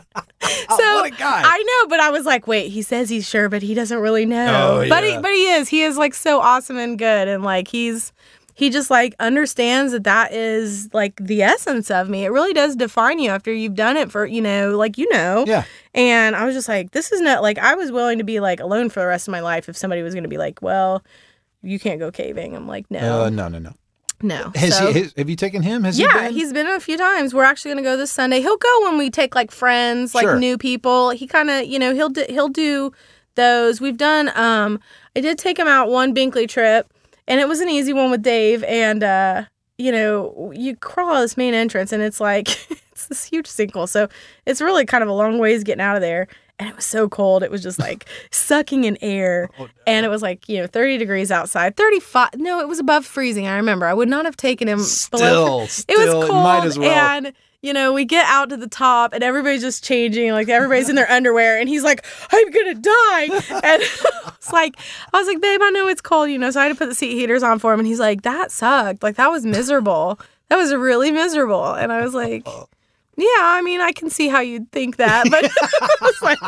So what a guy. I know, but I was like, wait, he says he's sure, but he doesn't really know. Oh, But yeah. he, but he is. He is like so awesome and good. And like, he's, he just like understands that that is like the essence of me. It really does define you after you've done it for, you know, like, you know. Yeah. And I was just like, this is not like, I was willing to be like alone for the rest of my life if somebody was going to be like, well, you can't go caving. I'm like, no, Uh, no, no, no. no. Has So- he? Has, have you taken him? Has he yeah, been? he's been a few times. We're actually going to go this Sunday. He'll go when we take like friends, like Sure. new people. He kind of, you know, he'll do, he'll do those. We've done. Um, I did take him out one Binkley trip, and it was an easy one with Dave. And uh, you know, you crawl this main entrance, and it's like it's this huge sinkhole. So it's really kind of a long ways getting out of there. And it was so cold. It was just like sucking in air. Oh, no. And it was like, you know, thirty degrees outside. thirty-five. No, it was above freezing. I remember. I would not have taken him below. Still, It was still, cold. might as well. And, you know, we get out to the top and everybody's just changing. Like everybody's in their underwear. And he's like, I'm going to die. And it's like, I was like, babe, I know it's cold, you know. So I had to put the seat heaters on for him. And he's like, that sucked. Like, that was miserable. That was really miserable. And I was like, yeah, I mean, I can see how you'd think that, but I was like,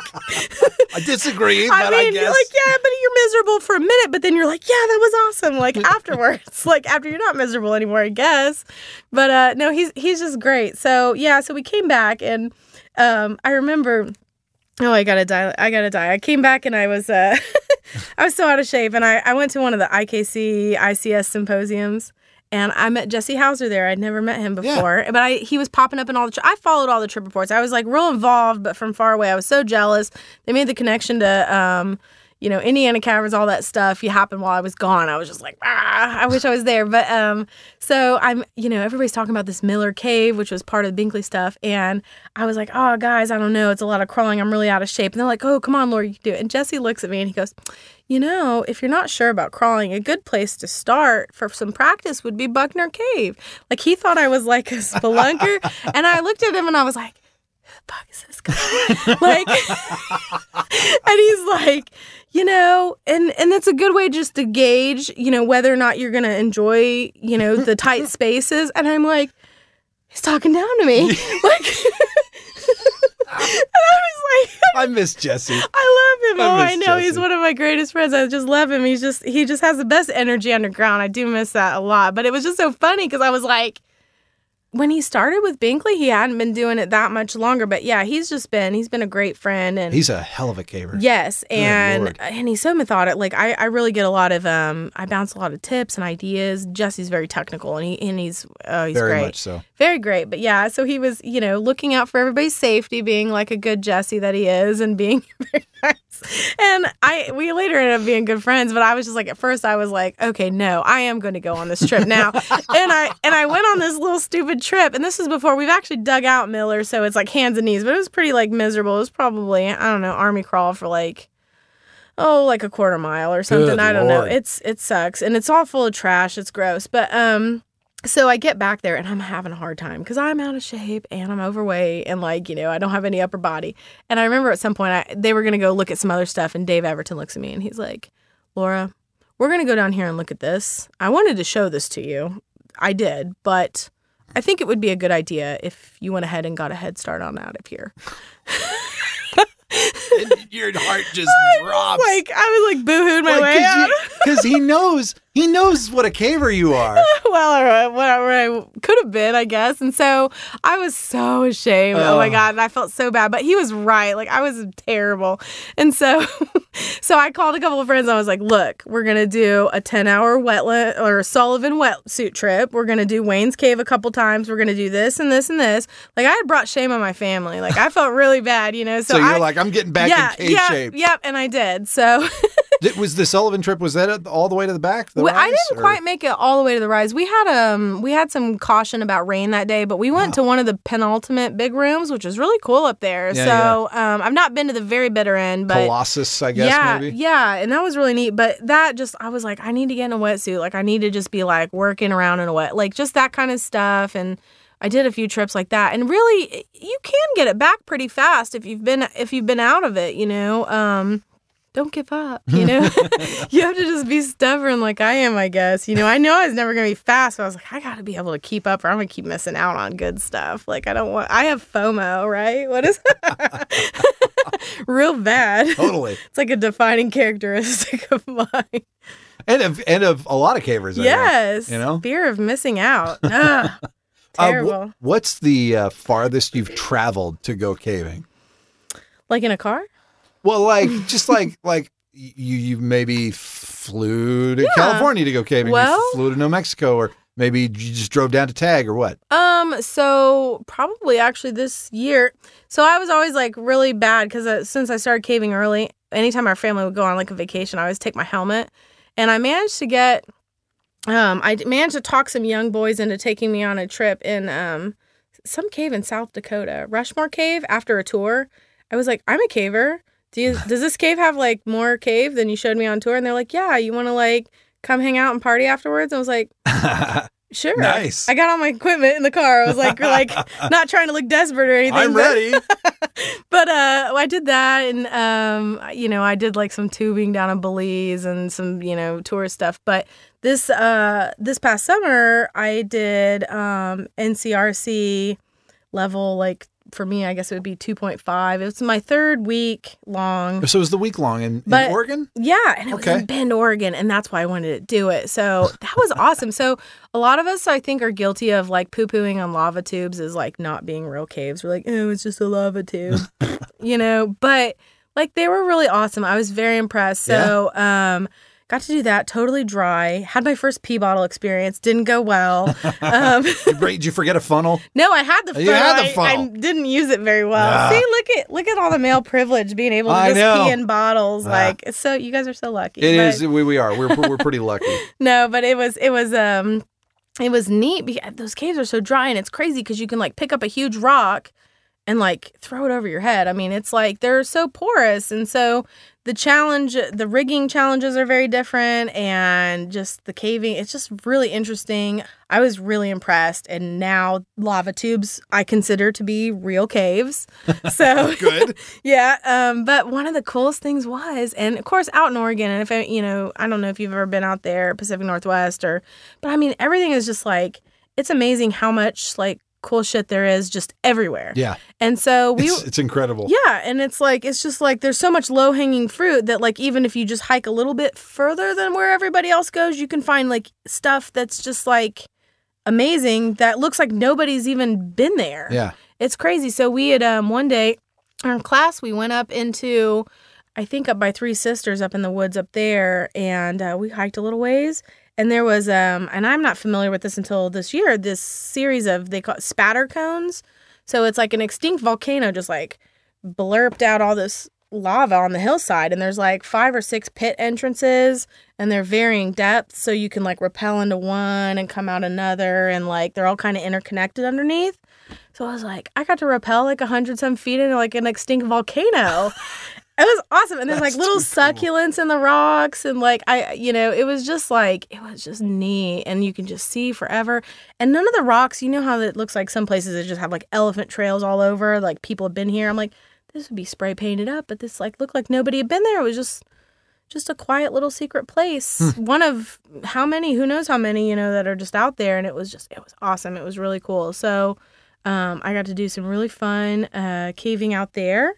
I disagree, but I I, mean, guess. you're like, yeah, but you're miserable for a minute, but then you're like, yeah, that was awesome. Like afterwards, like after you're not miserable anymore, I guess. But uh, no, he's he's just great. So yeah, so we came back, and um, I remember. Oh, I gotta die! I gotta die! I came back and I was uh, I was so out of shape, and I I went to one of the I K C I C S symposiums. And I met Jesse Hauser there. I'd never met him before. Yeah. But I he was popping up in all the... Tri- I followed all the trip reports. I was, like, real involved, but from far away. I was so jealous. They made the connection to, um, you know, Indiana Caverns, all that stuff. He happened while I was gone. I was just like, ah, I wish I was there. But um, so I'm, you know, everybody's talking about this Miller Cave, which was part of the Binkley stuff. And I was like, oh, guys, I don't know. It's a lot of crawling. I'm really out of shape. And they're like, oh, come on, Laura, you can do it. And Jesse looks at me and he goes... You know, if you're not sure about crawling, a good place to start for some practice would be Buckner Cave. Like, he thought I was like a spelunker. And I looked at him and I was like, who the fuck is this guy? Like, and he's like, you know, and, and that's a good way just to gauge, you know, whether or not you're going to enjoy, you know, the tight spaces. And I'm like, he's talking down to me. Like... And I was like, I miss Jesse. I love him. I oh, miss I know. Jesse. He's one of my greatest friends. I just love him. He's just, he just has the best energy underground. I do miss that a lot. But it was just so funny because I was like, when he started with Binkley, he hadn't been doing it that much longer. But yeah, he's just been, he's been a great friend. And he's a hell of a caver. Yes. Good And Lord. and he's so methodical. Like, I, I really get a lot of, um, I bounce a lot of tips and ideas. Jesse's very technical, and he and he's, oh, he's Very great. much so. Very great. But yeah, so he was, you know, looking out for everybody's safety, being like a good Jesse that he is, and being very nice. And I, we later ended up being good friends, but I was just like, at first I was like, okay, no, I am going to go on this trip now. and I, and I went on this little stupid trip, and this is before we've actually dug out Miller. So it's like hands and knees, but it was pretty like miserable. It was probably, I don't know, army crawl for like, oh, like a quarter mile or something. Good I don't Lord. know. It's, it sucks. And it's all full of trash. It's gross. But, um, so I get back there and I'm having a hard time because I'm out of shape and I'm overweight and, like, you know, I don't have any upper body. And I remember at some point I, they were going to go look at some other stuff, and Dave Everton looks at me and he's like, Laura, we're going to go down here and look at this. I wanted to show this to you. I did, but I think it would be a good idea if you went ahead and got a head start on out of here. And your heart just drops. Like, I was like boo-hooed my way out. Because he knows, he knows what a caver you are. Well, or whatever I could have been, I guess. And so I was so ashamed. Oh. oh my God. And I felt so bad. But he was right. Like, I was terrible. And so so I called a couple of friends. And I was like, look, we're going to do a ten-hour wetland or Sullivan wetsuit trip. We're going to do Wayne's Cave a couple times. We're going to do this and this and this. Like, I had brought shame on my family. Like, I felt really bad, you know. So, so you're I, like, I'm getting back yeah, in cave yeah, shape. Yep, and I did. So... It was the Sullivan trip, was that all the way to the back? The well, rise, I didn't or? quite make it all the way to the rise. We had um we had some caution about rain that day, but we went Oh. to one of the penultimate big rooms, which is really cool up there. Yeah, so um I've not been to the very bitter end, but Colossus, I guess, yeah, maybe? yeah, and that was really neat. But that just, I was like, I need to get in a wetsuit. Like, I need to just be like working around in a wet, like just that kind of stuff. And I did a few trips like that, and really, you can get it back pretty fast if you've been if you've been out of it, you know. Um, Don't give up, you know? You have to just be stubborn like I am, I guess. You know, I know I was never going to be fast, but I was like, I got to be able to keep up or I'm going to keep missing out on good stuff. Like, I don't want, I have FOMO, right? What is real bad. Totally. It's like a defining characteristic of mine. And of, and of a lot of cavers, I Yes. think, you know? Fear of missing out. Ugh, terrible. Uh, wh- what's the uh, farthest you've traveled to go caving? Like in a car? Well, like, just like, like you, you maybe flew to Yeah. California to go caving. Well- you flew to New Mexico, or maybe you just drove down to Tag, or what? Um, so probably actually this year. So I was always like really bad because uh, since I started caving early, anytime our family would go on like a vacation, I always take my helmet. And I managed to get, um, I managed to talk some young boys into taking me on a trip in um some cave in South Dakota, Rushmore Cave, after a tour. I was like, I'm a caver. Do you, does this cave have like more cave than you showed me on tour? And they're like, yeah, you want to like come hang out and party afterwards? I was like, sure. Nice. I got all my equipment in the car. I was like, like not trying to look desperate or anything. I'm but, ready. But uh, I did that, and um, you know, I did like some tubing down in Belize and some, you know, tourist stuff. But this uh, this past summer, I did um, N C R C level, like for me, I guess it would be two point five. It was my third week long. So it was the week long in, in But- Oregon? Yeah, and it Okay. was in Bend, Oregon, and that's why I wanted to do it. So that was awesome. So a lot of us, I think, are guilty of like poo-pooing on lava tubes as like not being real caves. We're like, oh, it's just a lava tube, you know. But like they were really awesome. I was very impressed. So um, got to do that. Totally dry. Had my first pee bottle experience. Didn't go well. Um, Did you, did you forget a funnel? no, I had the funnel. You had the I- I, funnel. didn't use it very well. Ah. See, look at look at all the male privilege being able to I just know. pee in bottles. Ah. Like it's so you guys are so lucky. It But- is. We, we are. We're, we're pretty lucky. No, but it was it was um it was neat because those caves are so dry, and it's crazy because you can like pick up a huge rock and like throw it over your head. I mean, it's like they're so porous, and so the challenge, the rigging challenges are very different, and just the caving, it's just really interesting. I was really impressed, and now lava tubes I consider to be real caves. So Good. yeah, um, but one of the coolest things was, and of course out in Oregon, and if I, you know, I don't know if you've ever been out there, Pacific Northwest, or, but I mean, everything is just like, it's amazing how much like cool shit there is just everywhere. Yeah. And so we, It's, it's incredible. yeah, and it's like, it's just like, there's so much low hanging fruit that like, even if you just hike a little bit further than where everybody else goes, you can find like stuff that's just like amazing that looks like nobody's even been there. Yeah. It's crazy. So we had um, one day in class, we went up into, I think up by Three Sisters up in the woods up there, and uh, we hiked a little ways. And there was, um, and I'm not familiar with this until this year, this series of, they call it spatter cones. So it's like an extinct volcano just like blurped out all this lava on the hillside, and there's like five or six pit entrances, and they're varying depths, so you can like rappel into one and come out another, and like they're all kind of interconnected underneath. So I was like, I got to rappel like a hundred some feet into like an extinct volcano. It was awesome. And there's like little succulents in the rocks, and like I, you know, it was just like, it was just neat, and you can just see forever. And none of the rocks, you know how it looks like some places that just have like elephant trails all over, like people have been here. I'm like, this would be spray painted up, but this like looked like nobody had been there. It was just just a quiet little secret place. Hmm. One of how many, who knows how many, you know, that are just out there. And it was just, it was awesome. It was really cool. So um, I got to do some really fun uh, caving out there.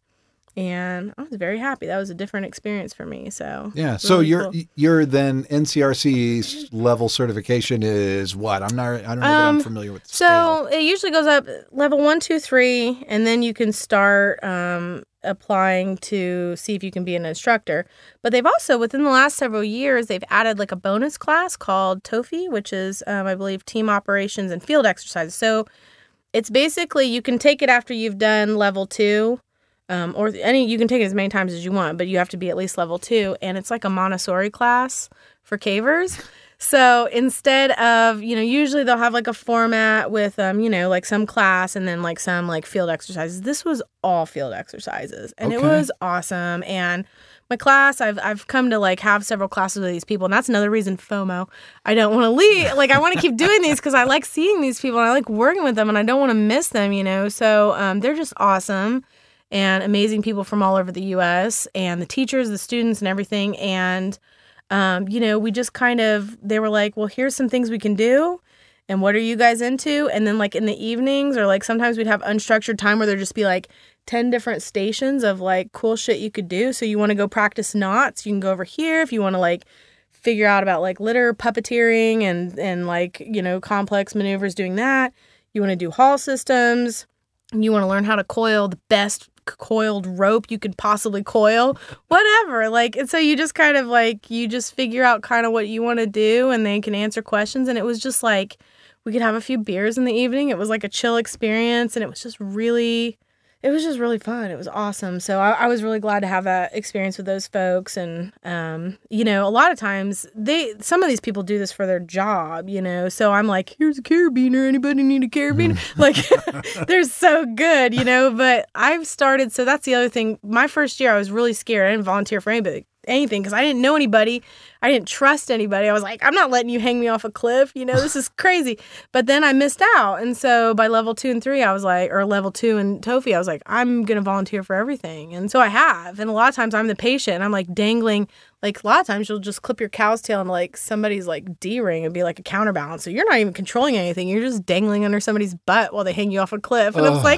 And I was very happy. That was a different experience for me. So yeah. Really so you're cool. you're then N C R C's level certification is what? I'm not. I don't know Um, that I'm familiar with the So scale. it usually goes up level one, two, three, and then you can start um, applying to see if you can be an instructor. But they've also, within the last several years, they've added like a bonus class called TOEFI, which is, um, I believe, team operations and field exercises. So it's basically, you can take it after you've done level two. Um, or any, you can take it as many times as you want, but you have to be at least level two. And it's like a Montessori class for cavers. So instead of, you know, usually they'll have like a format with, um, you know, like some class and then like some like field exercises. This was all field exercises, and okay. It was awesome. And my class, I've I've come to like have several classes with these people, and that's another reason FOMO. I don't want to leave. Like I want to keep doing these because I like seeing these people and I like working with them, and I don't want to miss them, you know. So um, they're just awesome. And amazing people from all over the U S and the teachers, the students, and everything. And, um, you know, we just kind of, they were like, well, here's some things we can do. And what are you guys into? And then like in the evenings, or like sometimes we'd have unstructured time where there'd just be like ten different stations of like cool shit you could do. So you want to go practice knots, you can go over here. If you want to like figure out about like litter puppeteering and, and like, you know, complex maneuvers doing that. You want to do haul systems. You want to learn how to coil the best coiled rope you could possibly coil, whatever. Like, and so you just kind of like, you just figure out kind of what you want to do, and they can answer questions. And it was just like, we could have a few beers in the evening. It was like a chill experience, and it was just really, it was just really fun. It was awesome. So I, I was really glad to have that experience with those folks. And, um, you know, a lot of times they, some of these people do this for their job, you know, so I'm like, here's a carabiner. Anybody need a carabiner? Like they're so good, you know, but I've started. So that's the other thing. My first year, I was really scared. I didn't volunteer for anybody. anything because I didn't know anybody. I didn't trust anybody. I was like, I'm not letting you hang me off a cliff. You know, this is crazy. But then I missed out. And so by level two and three, I was like, or level two and TOEFI, I was like, I'm going to volunteer for everything. And so I have. And a lot of times I'm the patient. I'm like dangling. Like a lot of times you'll just clip your cow's tail and like somebody's like D-ring and be like a counterbalance. So you're not even controlling anything. You're just dangling under somebody's butt while they hang you off a cliff. And I was like,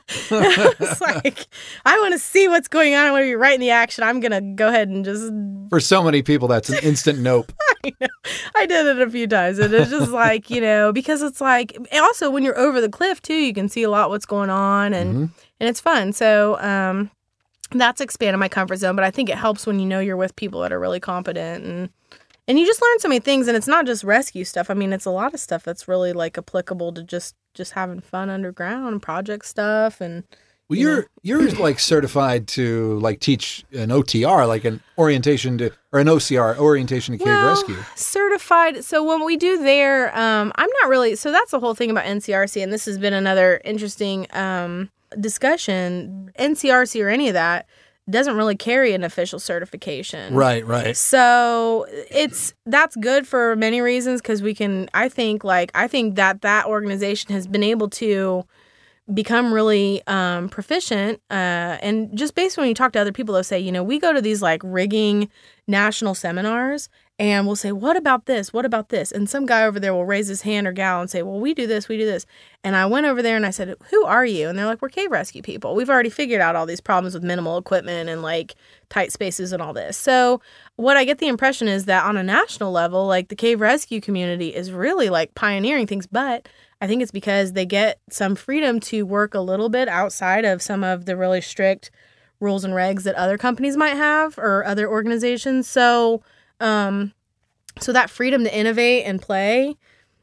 I was like, I want to see what's going on. I want to be right in the action. I'm going to go ahead and just. For so many people, that's an instant nope. I know. I did it a few times. And it's just like, you know, because it's like, also when you're over the cliff too, you can see a lot what's going on and, mm-hmm. and it's fun. So, um, that's expanded my comfort zone, but I think it helps when you know you're with people that are really competent and and you just learn so many things. And it's not just rescue stuff. I mean, it's a lot of stuff that's really like applicable to just just having fun underground and project stuff. And well, you you're know. you're like certified to like teach an O T R, like an orientation to or an O C R, orientation to cave well, rescue. Certified. So when we do there, um, I'm not really. So that's the whole thing about N C R C, and this has been another interesting. Um, discussion. N C R C or any of that doesn't really carry an official certification. Right, right. So it's that's good for many reasons because we can, I think, like, I think that that organization has been able to become really um, proficient. Uh, and just based on when you talk to other people, they'll say, you know, we go to these like rigging national seminars And we'll say, what about this? What about this? And some guy over there will raise his hand or gal and say, well, we do this, we do this. And I went over there and I said, who are you? And they're like, we're cave rescue people. We've already figured out all these problems with minimal equipment and like tight spaces and all this. So what I get the impression is that on a national level, like the cave rescue community is really like pioneering things. But I think it's because they get some freedom to work a little bit outside of some of the really strict rules and regs that other companies might have or other organizations. So Um, so that freedom to innovate and play,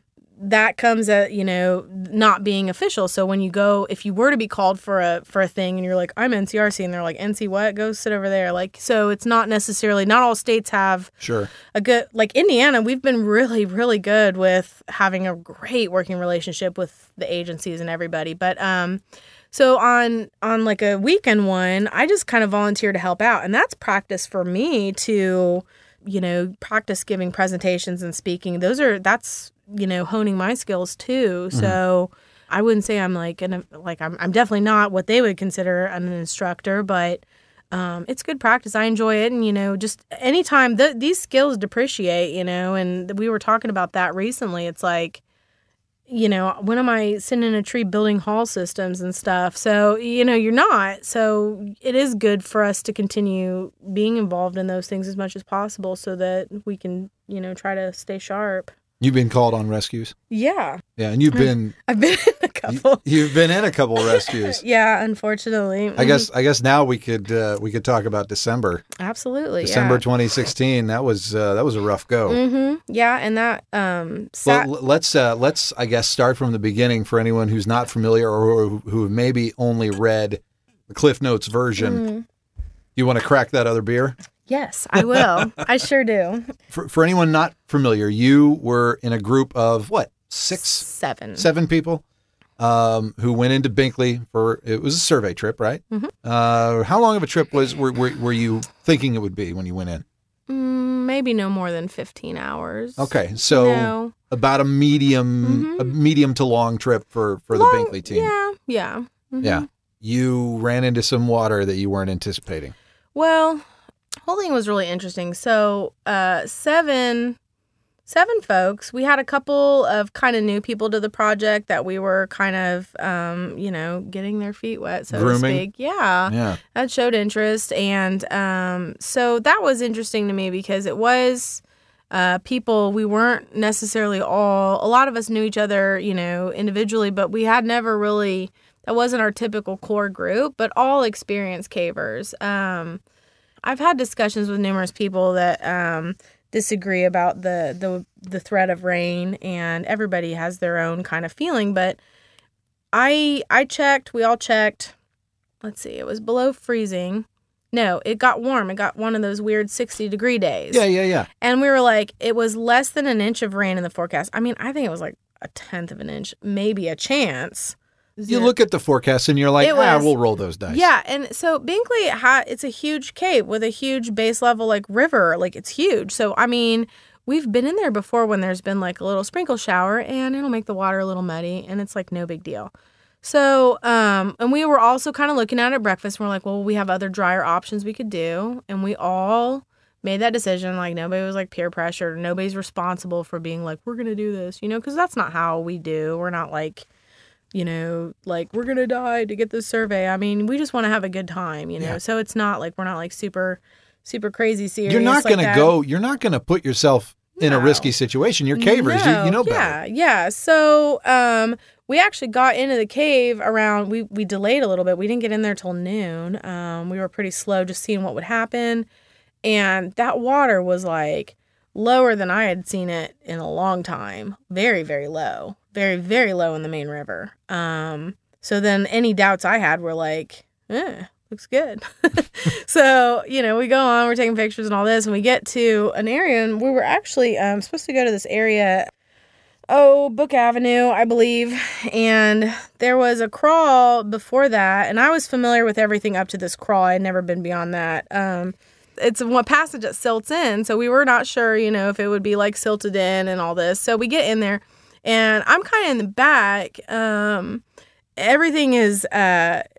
that comes at, you know, not being official. So when you go, if you were to be called for a, for a thing and you're like, I'm N C R C and they're like, N C what? Go sit over there. Like, so it's not necessarily, not all states have sure a good, like Indiana, we've been really, really good with having a great working relationship with the agencies and everybody. But, um, so on, on like a weekend one, I just kind of volunteer to help out. And that's practice for me to, you know, practice giving presentations and speaking. Those are, that's, you know, honing my skills too. Mm-hmm. So I wouldn't say I'm like, an, like I'm, I'm definitely not what they would consider an instructor, but um, it's good practice. I enjoy it. And, you know, just anytime the, these skills depreciate, you know, and we were talking about that recently. It's like, you know, when am I sitting in a tree building hall systems and stuff? So, you know, you're not. So it is good for us to continue being involved in those things as much as possible so that we can, you know, try to stay sharp. You've been called on rescues? Yeah. Yeah, and you've been... I've been in a couple. You, you've been in a couple of rescues. Yeah, unfortunately. I guess I guess now we could uh, we could talk about December. Absolutely, December yeah. twenty sixteen. That was uh, that was a rough go. Mm-hmm. Yeah, and that um sat- well, let's uh, let's I guess start from the beginning for anyone who's not familiar or who, who maybe only read the Cliff Notes version. Mm-hmm. You want to crack that other beer? Yes, I will. I sure do. For for anyone not familiar, you were in a group of what? Six? Seven. Seven people um, who went into Binkley for, it was a survey trip, right? Mm-hmm. Uh, how long of a trip was were, were, were you thinking it would be when you went in? Mm, maybe no more than fifteen hours. Okay, so no. about a medium, mm-hmm. a medium to long trip for, for long, the Binkley team. Yeah, yeah. Mm-hmm. Yeah. You ran into some water that you weren't anticipating. Well, the whole thing was really interesting. So uh, seven... Seven folks. We had a couple of kind of new people to the project that we were kind of, um, you know, getting their feet wet, so Grooming. to speak. Yeah. Yeah. That showed interest. And um, so that was interesting to me because it was uh, people, we weren't necessarily all, a lot of us knew each other, you know, individually, but we had never really, that wasn't our typical core group, but all experienced cavers. Um, I've had discussions with numerous people that, um, disagree about the, the the threat of rain, and everybody has their own kind of feeling, but I I checked, we all checked, let's see, it was below freezing. No, it got warm. It got one of those weird sixty degree days. Yeah, yeah, yeah. And we were like, it was less than an inch of rain in the forecast. I mean, I think it was like a tenth of an inch, maybe a chance. You look at the forecast and you're like, was, ah, we'll roll those dice. Yeah, and so Binkley, ha- it's a huge cave with a huge base level, like, river. Like, it's huge. So, I mean, we've been in there before when there's been, like, a little sprinkle shower, and it'll make the water a little muddy, and it's, like, no big deal. So, um, and we were also kind of looking at it at breakfast, and we're like, well, we have other drier options we could do, and we all made that decision. Like, nobody was, like, peer pressured. Nobody's responsible for being like, we're going to do this, you know, because that's not how we do. We're not, like... you know, like, we're going to die to get this survey. I mean, we just want to have a good time, you know? Yeah. So it's not like, we're not like super, super crazy serious. You're not like going to go, you're not going to put yourself in no. a risky situation. You're cavers. No. You, you know yeah, better. Yeah. So um, we actually got into the cave around, we, we delayed a little bit. We didn't get in there till noon. Um, we were pretty slow just seeing what would happen. And that water was like lower than I had seen it in a long time. Very, very low. Very, very low in the main river. Um, so then any doubts I had were like, eh, looks good. So, you know, we go on, we're taking pictures and all this, and we get to an area, and we were actually um, supposed to go to this area, oh, Book Avenue, I believe, and there was a crawl before that, and I was familiar with everything up to this crawl. I had never been beyond that. Um, it's a passage that silts in, so we were not sure, you know, if it would be, like, silted in and all this. So we get in there. And I'm kind of in the back. Um, everything is, uh,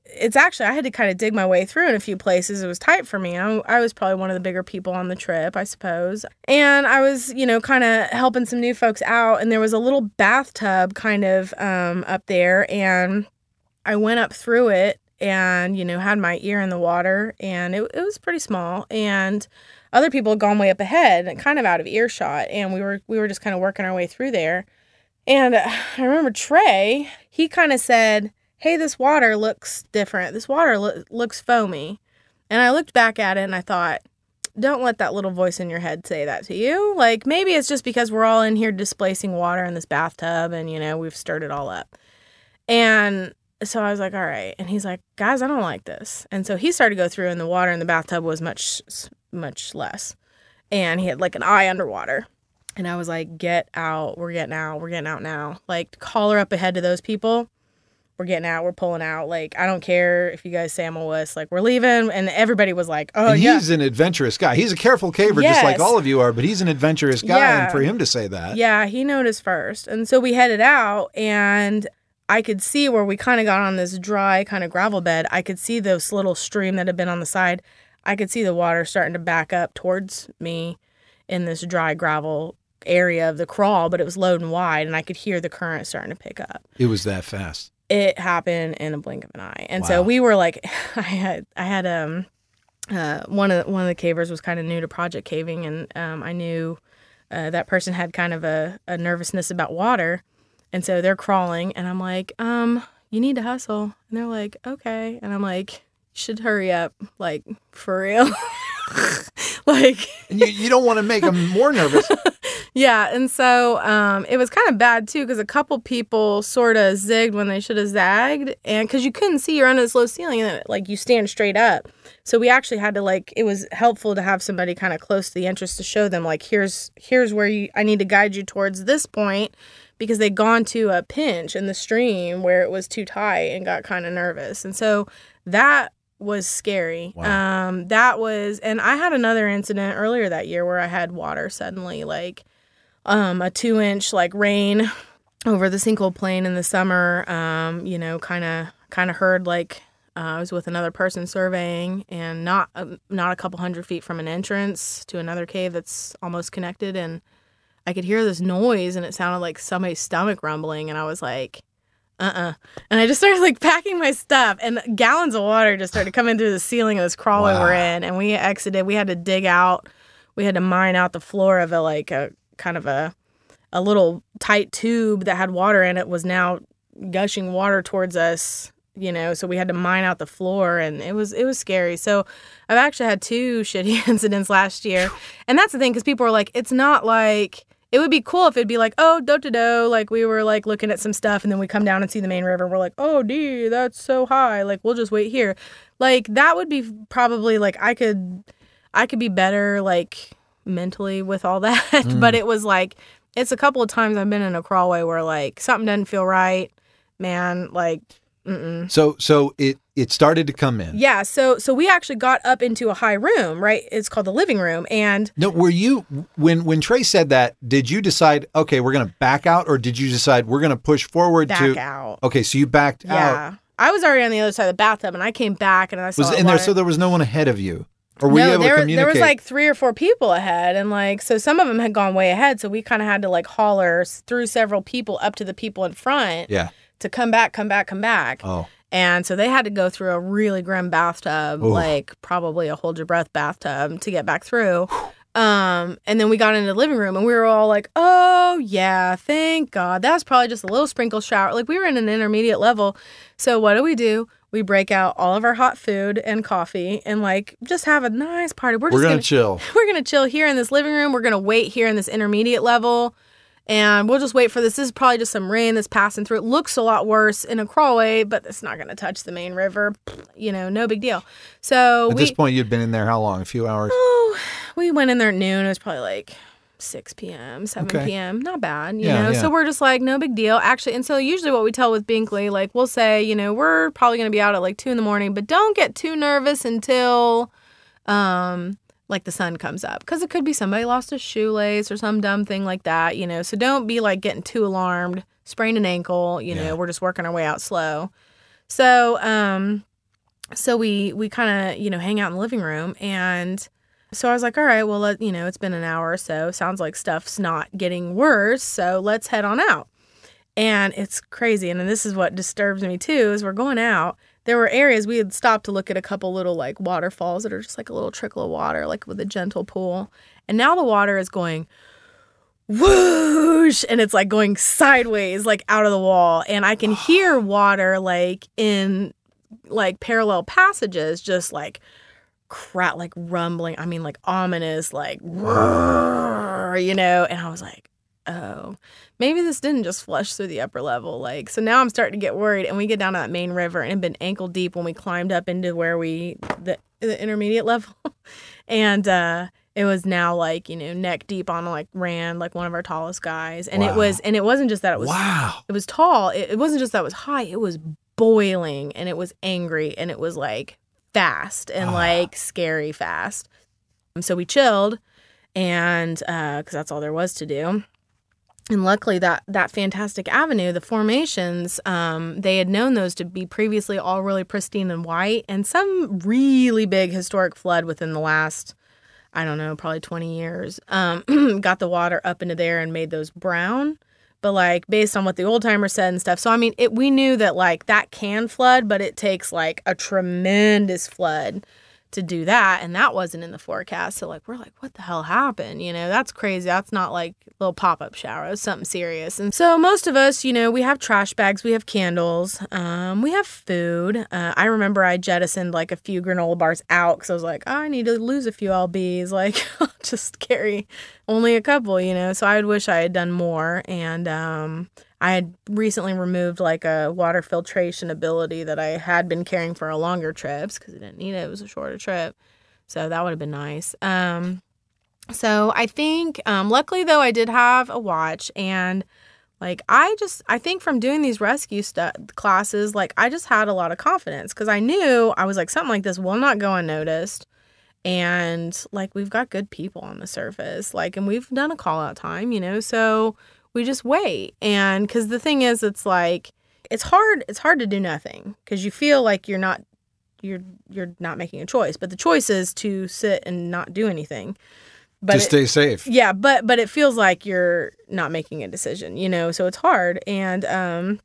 it's actually, I had to kind of dig my way through in a few places. It was tight for me. I, I was probably one of the bigger people on the trip, I suppose. And I was, you know, kind of helping some new folks out. And there was a little bathtub kind of um, up there. And I went up through it and, you know, had my ear in the water. And it, it was pretty small. And other people had gone way up ahead and kind of out of earshot. And we were, we were just kind of working our way through there. And I remember Trey, he kind of said, hey, this water looks different. This water lo- looks foamy. And I looked back at it and I thought, don't let that little voice in your head say that to you. Like, maybe it's just because we're all in here displacing water in this bathtub and, you know, we've stirred it all up. And so I was like, all right. And he's like, guys, I don't like this. And so he started to go through and the water in the bathtub was much, much less. And he had like an eye underwater. And I was like, get out. We're getting out. We're getting out now. Like, collar up ahead to those people. We're getting out. We're pulling out. Like, I don't care if you guys say I'm a wuss. Like, we're leaving. And everybody was like, oh, and yeah. He's an adventurous guy. He's a careful caver, yes. just like all of you are, but he's an adventurous guy. Yeah. And for him to say that. Yeah, he noticed first. And so we headed out, and I could see where we kind of got on this dry kind of gravel bed. I could see this little stream that had been on the side. I could see the water starting to back up towards me in this dry gravel area of the crawl, but it was low and wide, and I could hear the current starting to pick up. It was that fast. It happened in a blink of an eye. And wow. so we were like, I had, I had, um, uh, one of the, one of the cavers was kind of new to project caving. And, um, I knew, uh, that person had kind of a, a nervousness about water. And so they're crawling and I'm like, um, you need to hustle. And they're like, okay. And I'm like, you should hurry up. Like, for real. Like, and you, you don't want to make them more nervous. Yeah, and so um, it was kind of bad, too, because a couple people sort of zigged when they should have zagged, and because you couldn't see, you're under this low ceiling, and like you stand straight up. So we actually had to, like, it was helpful to have somebody kind of close to the entrance to show them, like, here's here's where you, I need to guide you towards this point, because they'd gone to a pinch in the stream where it was too tight and got kind of nervous. And so that was scary. Wow. Um, that was, and I had another incident earlier that year where I had water suddenly, like, Um, a two inch like rain over the sinkhole plain in the summer. Um, you know, kind of kind of heard like uh, I was with another person surveying, and not uh, not a couple hundred feet from an entrance to another cave that's almost connected, and I could hear this noise, and it sounded like somebody's stomach rumbling, and I was like, uh-uh. And I just started like packing my stuff, and gallons of water just started coming through the ceiling of this crawler wow. we're in, and we exited. We had to dig out. We had to mine out the floor of a like a kind of a a little tight tube that had water in it was now gushing water towards us, you know, so we had to mine out the floor, and it was it was scary. So I've actually had two shitty incidents last year. And that's the thing, because people were like, it's not like, it would be cool if it'd be like, oh, do-do-do, like we were like looking at some stuff, and then we come down and see the main river, and we're like, oh, dee, that's so high, like we'll just wait here. Like that would be probably like I could I could be better like mentally with all that. Mm. But it was like, it's a couple of times I've been in a crawlway where like something doesn't feel right, man, like mm-mm. so so it it started to come in. Yeah, so so we actually got up into a high room, right? It's called the living room. And no, were you, when when Trey said that, did you decide, okay, we're going to back out, or did you decide we're going to push forward back to out? Okay, so you backed yeah. out. Yeah, I was already on the other side of the bathtub, and I came back and I saw was the in there, water. so there was no one ahead of you. Or were no, you able there, to communicate? there was like three or four people ahead, and like so some of them had gone way ahead, so we kind of had to like holler through several people up to the people in front yeah. to come back, come back, come back. Oh. And so they had to go through a really grim bathtub, Ooh. like probably a hold your breath bathtub to get back through. Um, and then we got into the living room, and we were all like, oh yeah, thank God. That was probably just a little sprinkle shower. Like we were in an intermediate level. So what do we do? We break out all of our hot food and coffee and like just have a nice party. We're, we're just gonna, gonna chill. We're gonna chill here in this living room. We're gonna wait here in this intermediate level, and we'll just wait for this. This is probably just some rain that's passing through. It looks a lot worse in a crawlway, but it's not gonna touch the main river. You know, no big deal. So at we, this point, you'd been in there how long? A few hours. Oh, we went in there at noon. It was probably like six p.m., seven okay. p.m. Not bad, you yeah, know? Yeah. So we're just like, no big deal. Actually, and so usually what we tell with Binkley, like we'll say, you know, we're probably going to be out at like two in the morning, but don't get too nervous until um, like the sun comes up. Because it could be somebody lost a shoelace or some dumb thing like that, you know? So don't be like getting too alarmed, sprain an ankle, you yeah. know, we're just working our way out slow. So, um... so we, we kind of, you know, hang out in the living room. And so I was like, all right, well, let, you know, it's been an hour or so. Sounds like stuff's not getting worse. So let's head on out. And it's crazy. And then this is what disturbs me too, is we're going out. There were areas we had stopped to look at a couple little like waterfalls that are just like a little trickle of water, like with a gentle pool. And now the water is going whoosh, and it's like going sideways, like out of the wall. And I can hear water like in like parallel passages, just like crap, like rumbling. I mean, like ominous, like, whirr, you know. And I was like, oh, maybe this didn't just flush through the upper level. Like, so now I'm starting to get worried. And we get down to that main river and it had been ankle deep when we climbed up into where we, the, the intermediate level. and uh, it was now like, you know, neck deep on like Rand, like one of our tallest guys. And wow. it was, and it wasn't just that it was, wow. it was tall. It, it wasn't just that it was high. It was boiling and it was angry and it was like fast and oh. like scary fast. So we chilled and, uh, cause that's all there was to do. And luckily that, that fantastic avenue, the formations, um, they had known those to be previously all really pristine and white, and some really big historic flood within the last, I don't know, probably twenty years, um, got the water up into there and made those brown. But like based on what the old timer said and stuff. So, I mean, it, we knew that like that can flood, but it takes like a tremendous flood to do that. And that wasn't in the forecast. So like, we're like, what the hell happened? You know, that's crazy. That's not like a little pop-up shower. It was something serious. And so most of us, you know, we have trash bags, we have candles, um, we have food. Uh, I remember I jettisoned like a few granola bars out because I was like, oh, I need to lose a few L Bs. Like, I'll just carry only a couple, you know? So I would wish I had done more. And, um, I had recently removed like a water filtration ability that I had been carrying for a longer trips because I didn't need it. It was a shorter trip. So that would have been nice. Um, so I think, um, luckily though, I did have a watch, and like, I just, I think from doing these rescue stu- classes, like I just had a lot of confidence because I knew I was like, something like this will not go unnoticed. And like, we've got good people on the surface, like, and we've done a call out time, you know, so we just wait. And because the thing is, it's like, it's hard, it's hard to do nothing because you feel like you're not, you're, you're not making a choice, but the choice is to sit and not do anything. But to it, stay safe. Yeah. But, but it feels like you're not making a decision, you know, so it's hard. And, um,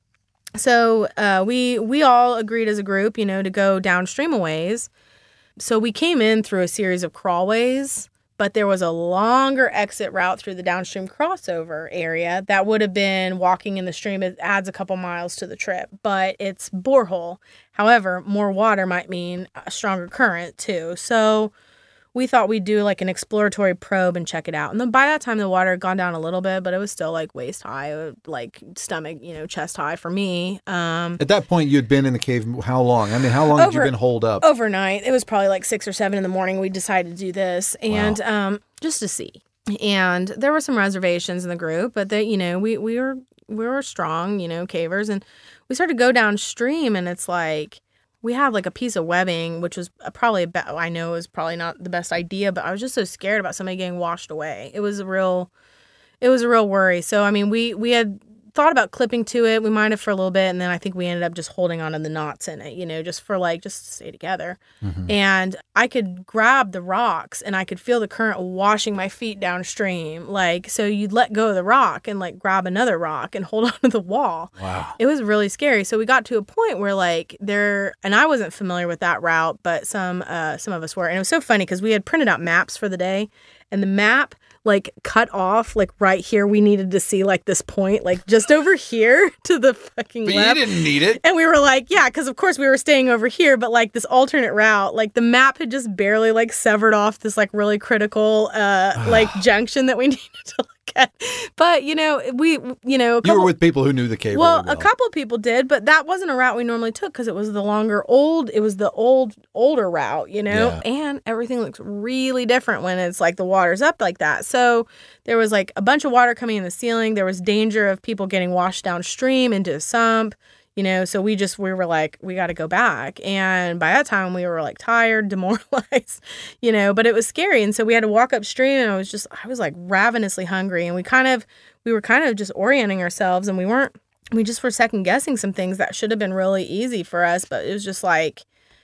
so, uh, we, we all agreed as a group, you know, to go downstream a ways. So we came in through a series of crawlways, but there was a longer exit route through the downstream crossover area that would have been walking in the stream. It adds a couple miles to the trip, but it's borehole. However, more water might mean a stronger current too. So we thought we'd do like an exploratory probe and check it out. And then by that time, the water had gone down a little bit, but it was still like waist high, like stomach, you know, chest high for me. Um, At that point, you'd been in the cave how long? I mean, how long over, had you been holed up? Overnight. It was probably like six or seven in the morning. We decided to do this and wow. um, just to see. And there were some reservations in the group, but they, you know, we, we were we were strong, you know, cavers. And we started to go downstream, and it's like, we had like a piece of webbing, which was probably, about, I know is probably not the best idea, but I was just so scared about somebody getting washed away. It was a real, it was a real worry. So, I mean, we, we had thought about clipping to it. We might have for a little bit. And then I think we ended up just holding on to the knots in it, you know, just for like, just to stay together. Mm-hmm. And I could grab the rocks and I could feel the current washing my feet downstream. Like, so you'd let go of the rock and like grab another rock and hold on to the wall. Wow. It was really scary. So we got to a point where like there, and I wasn't familiar with that route, but some, uh, some of us were. And it was so funny because we had printed out maps for the day, and the map like cut off like right here. We needed to see like this point, like just over here to the fucking but left. You didn't need it. And we were like, yeah, because of course we were staying over here, but like this alternate route, like the map had just barely like severed off this like really critical uh like junction that we needed to look at. But you know, we you know a couple, you were with people who knew the cave. Well, really well, a couple of people did, but that wasn't a route we normally took because it was the longer old. It was the old older route, you know, yeah. And everything looks really different when it's like the water's up like that. So there was like a bunch of water coming in the ceiling. There was danger of people getting washed downstream into a sump, you know, so we just, we were like, we got to go back. And by that time we were like tired, demoralized, you know, but it was scary. And so we had to walk upstream, and I was just, I was like ravenously hungry, and we kind of, we were kind of just orienting ourselves, and we weren't, we just were second guessing some things that should have been really easy for us. But it was just like,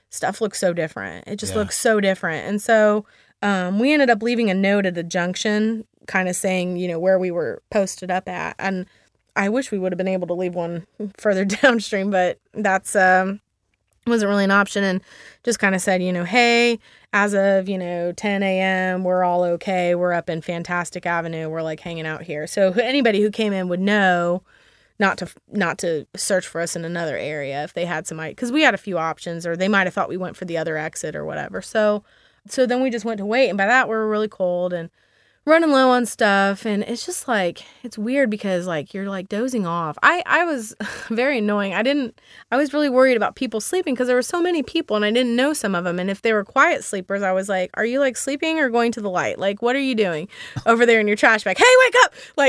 stuff looks so different. It just Yeah. looks so different. And so um, we ended up leaving a note at a junction kind of saying, you know, where we were posted up at. And I wish we would have been able to leave one further downstream, but that's um, wasn't really an option. And just kind of said, you know, hey, as of, you know, ten a.m., we're all okay. We're up in Fantastic Avenue. We're like hanging out here. So anybody who came in would know not to not to search for us in another area if they had some, because we had a few options, or they might have thought we went for the other exit or whatever. So, so then we just went to wait, and by that we were really cold and running low on stuff, and it's just like, it's weird because like you're like dozing off. I, I was very annoying. I didn't, I was really worried about people sleeping because there were so many people and I didn't know some of them. And if they were quiet sleepers, I was like, are you like sleeping or going to the light? Like, what are you doing over there in your trash bag? Hey, wake up! Like,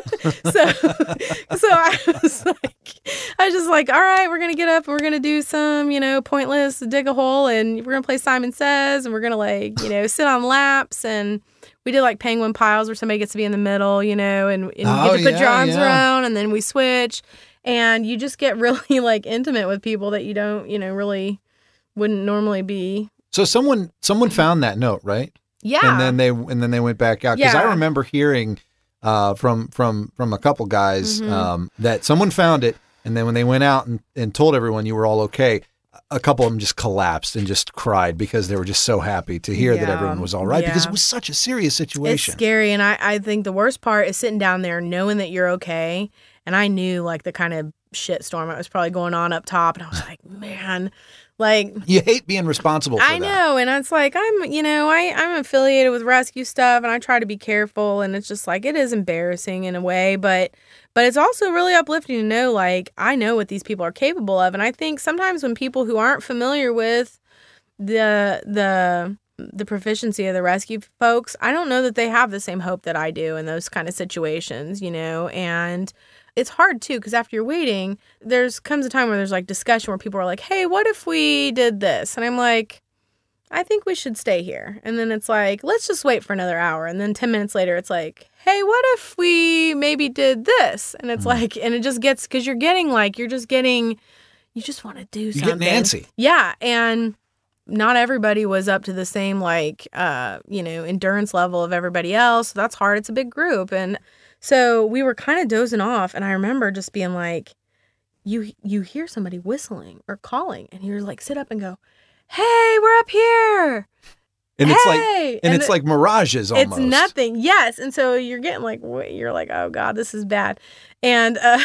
so, so I was like, I was just like, all right, we're going to get up and we're going to do some, you know, pointless dig a hole, and we're going to play Simon Says, and we're going to like, you know, sit on laps, and we did like penguin piles where somebody gets to be in the middle, you know, and, and Oh, you get to put yeah, your arms yeah. around, and then we switch, and you just get really like intimate with people that you don't, you know, really wouldn't normally be. So someone someone found that note, right? Yeah. And then they and then they went back out, because I Yeah. remember hearing uh, from from from a couple guys Mhm. um, that someone found it, and then when they went out and, and told everyone you were all okay, a couple of them just collapsed and just cried because they were just so happy to hear that Yeah. everyone was all right, because Yeah. it was such a serious It's situation. scary, and I, I think the worst part is sitting down there knowing that you're okay. And I knew like the kind of shit storm that was probably going on up top, and I was like, man, like You hate being responsible for I that. know, and it's like I'm, you know, I I'm affiliated with rescue stuff, and I try to be careful, and it's just like it is embarrassing in a way, but but it's also really uplifting to know like I know what these people are capable of, and I think sometimes when people who aren't familiar with the the the proficiency of the rescue folks, I don't know that they have the same hope that I do in those kind of situations, you know, and it's hard too, because after you're waiting, there's comes a time where there's like discussion where people are like, hey, what if we did this? And I'm like, I think we should stay here. And then it's like, let's just wait for another hour. And then ten minutes later, it's like, hey, what if we maybe did this? And it's Mm. like, and it just gets, because you're getting like, you're just getting, you just want to do You something. get antsy. Yeah. And not everybody was up to the same, like, uh, you know, endurance level of everybody else. That's hard. It's a big group. And so we were kind of dozing off. And I remember just being like, you you hear somebody whistling or calling, and you're like, sit up and go, hey, we're up here. And it's like Hey! and, And it's the- like mirages almost. It's nothing. Yes. And so you're getting like, wait, you're like, oh God, this is bad. And, uh,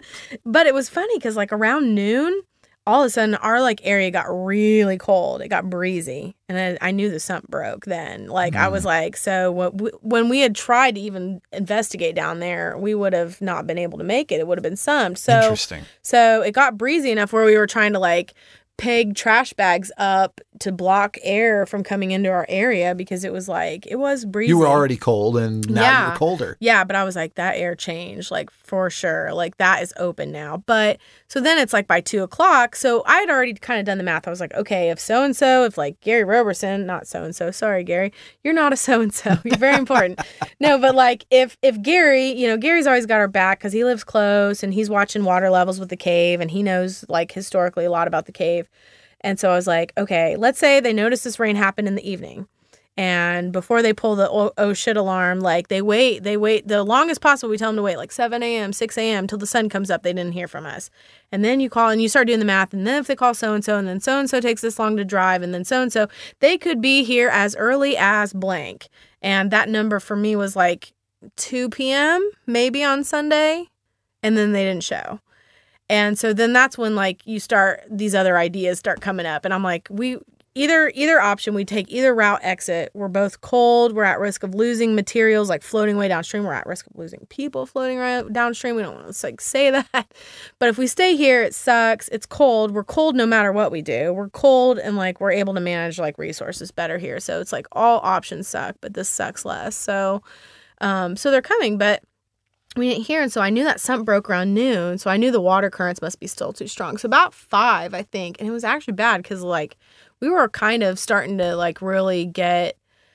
but it was funny because like around noon, all of a sudden our like area got really cold. It got breezy. And I, I knew the sump broke then. Like I was like, so what we, when we had tried to even investigate down there, we would have not been able to make it. It would have been sumped. So, Interesting. so it got breezy enough where we were trying to like peg trash bags up to block air from coming into our area because it was like, it was breezy. You were already cold, and now Yeah. you're colder. Yeah, but I was like, that air changed, like for sure. Like that is open now. But so then it's like by two o'clock. So I had already kind of done the math. I was like, okay, if so and so, if like Gary Roberson, not so and so, sorry, Gary, you're not a so and so. You're very important. No, but like if if Gary, you know, Gary's always got our back because he lives close and he's watching water levels with the cave, and he knows like historically a lot about the cave. And so I was like, okay, let's say they notice this rain happened in the evening. And before they pull the oh, oh shit alarm, like they wait, they wait the longest possible. We tell them to wait like seven a.m., six a.m. till the sun comes up. They didn't hear from us. And then you call and you start doing the math. And then if they call so-and-so, and then so-and-so takes this long to drive, and then so-and-so, they could be here as early as blank. And that number for me was like two p.m. maybe on Sunday. And then they didn't show. And so then that's when like you start, these other ideas start coming up. And I'm like, we... Either either option, we take either route exit. We're both cold. We're at risk of losing materials, like floating way downstream. We're at risk of losing people floating right downstream. We don't want to like say that. But if we stay here, it sucks. It's cold. We're cold no matter what we do. We're cold, and like we're able to manage like resources better here. So it's like all options suck, but this sucks less. So, um, so they're coming, but we didn't hear. And so I knew that sump broke around noon. So I knew the water currents must be still too strong. So about five, I think. And it was actually bad because like we were kind of starting to like really get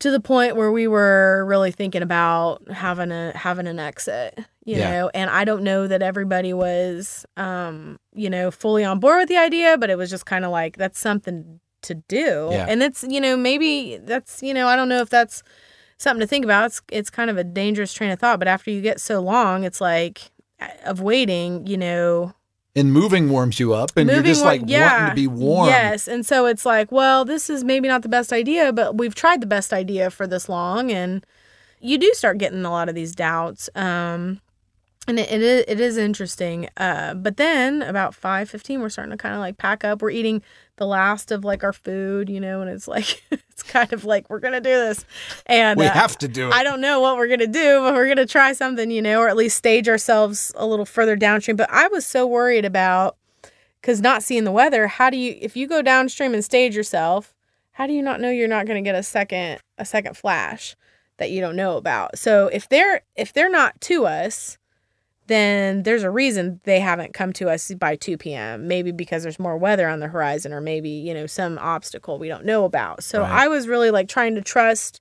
to the point where we were really thinking about having a having an exit, you Yeah. know, and I don't know that everybody was, um, you know, fully on board with the idea, but it was just kind of like, that's something to do. Yeah. And it's, you know, maybe that's, you know, I don't know if that's something to think about. It's, it's kind of a dangerous train of thought, but after you get so long, it's like of waiting, you know, And moving warms you up, and Moving you're just wa- like wanting to be warm. Yes. And so it's like, well, this is maybe not the best idea, but we've tried the best idea for this long. And you do start getting a lot of these doubts. Um, and it, it, is, it is interesting. Uh, but then about five fifteen, we're starting to kind of like pack up. We're eating the last of like our food, you know, and it's like, it's kind of like, we're going to do this. And We uh, have to do it. I don't know what we're going to do, but we're going to try something, you know, or at least stage ourselves a little further downstream. But I was so worried about, because not seeing the weather, how do you, if you go downstream and stage yourself, how do you not know you're not going to get a second, a second flash that you don't know about? So if they're, if they're not to us, then there's a reason they haven't come to us by two p.m. Maybe because there's more weather on the horizon, or maybe, you know, some obstacle we don't know about. So Right. I was really like trying to trust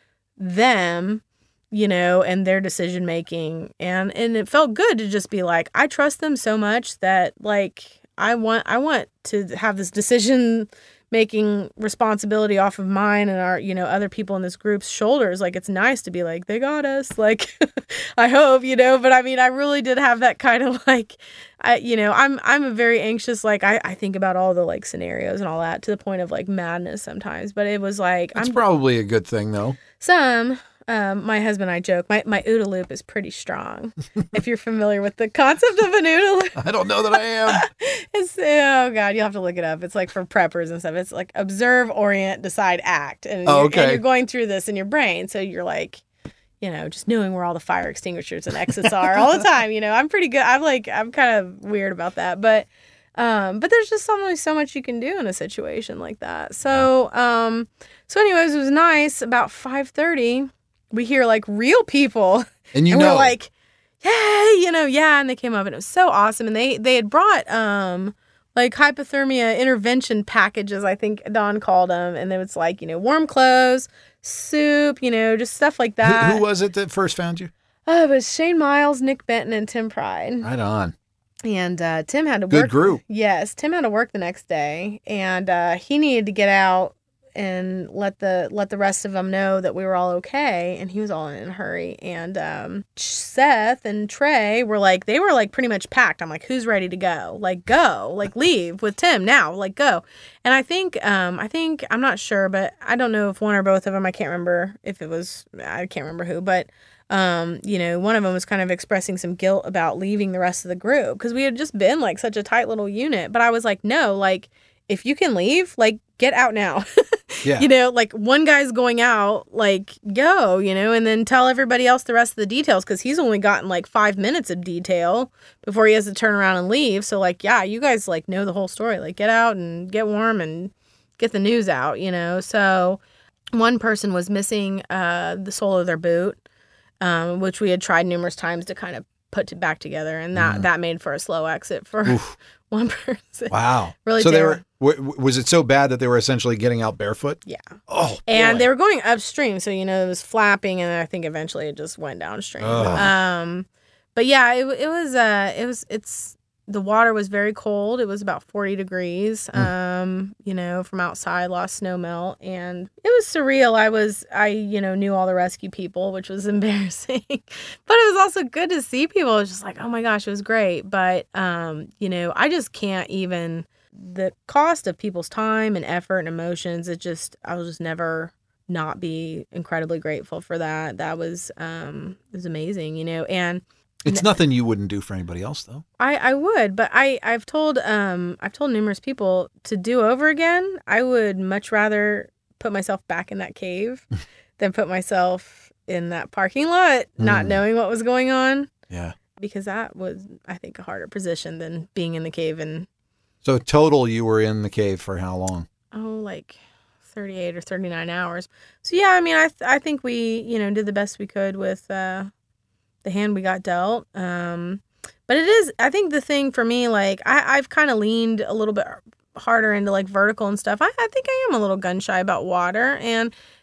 them, you know, and their decision making. And, and it felt good to just be like, I trust them so much that like, I want, I want to have this decision making responsibility off of mine and our, you know, other people in this group's shoulders. Like, it's nice to be like, they got us. Like, I hope, you know, but I mean, I really did have that kind of like, I, you know, I'm, I'm a very anxious, like, I, I think about all the like scenarios and all that to the point of like madness sometimes, but it was like, That's I'm probably a good thing, though. some, um, my husband and I joke, my, my OODA loop is pretty strong. If you're familiar with the concept of an OODA loop. I don't know that I am. It's, oh God, you'll have to look it up. It's like for preppers and stuff. It's like observe, orient, decide, act. And, Oh, you're, okay. and you're going through this in your brain. So you're like, you know, just knowing where all the fire extinguishers and exits are all the time. You know, I'm pretty good. I'm like, I'm kind of weird about that. But, um, but there's just only so much you can do in a situation like that. So, um, so anyways, it was nice. About five thirty, we hear like real people. And you and know. we're like, yay, you know, yeah. And they came up and it was so awesome. And they, they had brought, um, like hypothermia intervention packages, I think Dawn called them. And it was like, you know, warm clothes, soup, you know, just stuff like that. who, who was it that first found you? Oh, it was Shane Miles, Nick Benton, and Tim Pride. Right on. And uh, Tim had to Good work. group. Yes, Tim had to work the next day. And uh, he needed to get out and let the let the rest of them know that we were all okay, and he was all in a hurry. And um Seth and Trey were like, they were like pretty much packed. I'm like, who's ready to go? Like, go, like leave with Tim now, like go. And I think um I think I'm not sure, but I don't know if one or both of them, I can't remember if it was, I can't remember who, but um you know, one of them was kind of expressing some guilt about leaving the rest of the group because we had just been like such a tight little unit. But I was like, no, like if you can leave, like get out now. Yeah. You know, like one guy's going out, like go, you know, and then tell everybody else the rest of the details because he's only gotten like five minutes of detail before he has to turn around and leave. So like, yeah, you guys like know the whole story. Like get out and get warm and get the news out, you know. So one person was missing uh, the sole of their boot, um, which we had tried numerous times to kind of put to back together, and that Mm. that made for a slow exit for Oof. one person. Wow. Really So they terror- were, w- was it so bad that they were essentially getting out barefoot? Yeah. Oh, And boy. they were going upstream, so you know it was flapping, and I think eventually it just went downstream. Ugh. Um, but yeah, it it was uh it was it's the water was very cold. It was about forty degrees. Mm. Um, you know, from outside, lost snow melt, and it was surreal. I was I you know knew all the rescue people, which was embarrassing, but it was also good to see people. It was just like, oh my gosh, it was great. But um, you know, I just can't even. The cost of people's time and effort and emotions, it just, I'll just never not be incredibly grateful for that. That was, um, it was amazing, you know, and It's nothing you wouldn't do for anybody else, though. I, I would, but I, I've told, um, I've told numerous people to do over again. I would much rather put myself back in that cave than put myself in that parking lot, not Mm. knowing what was going on, Yeah. because that was, I think, a harder position than being in the cave and, So total, you were in the cave for how long? oh, like thirty-eight or thirty-nine hours. So yeah, I mean, I th- I think we, you know, did the best we could with uh, the hand we got dealt. Um, but it is, I think the thing for me, like I, I've kind of leaned a little bit harder into like vertical and stuff. I, I think I am a little gun shy about water, and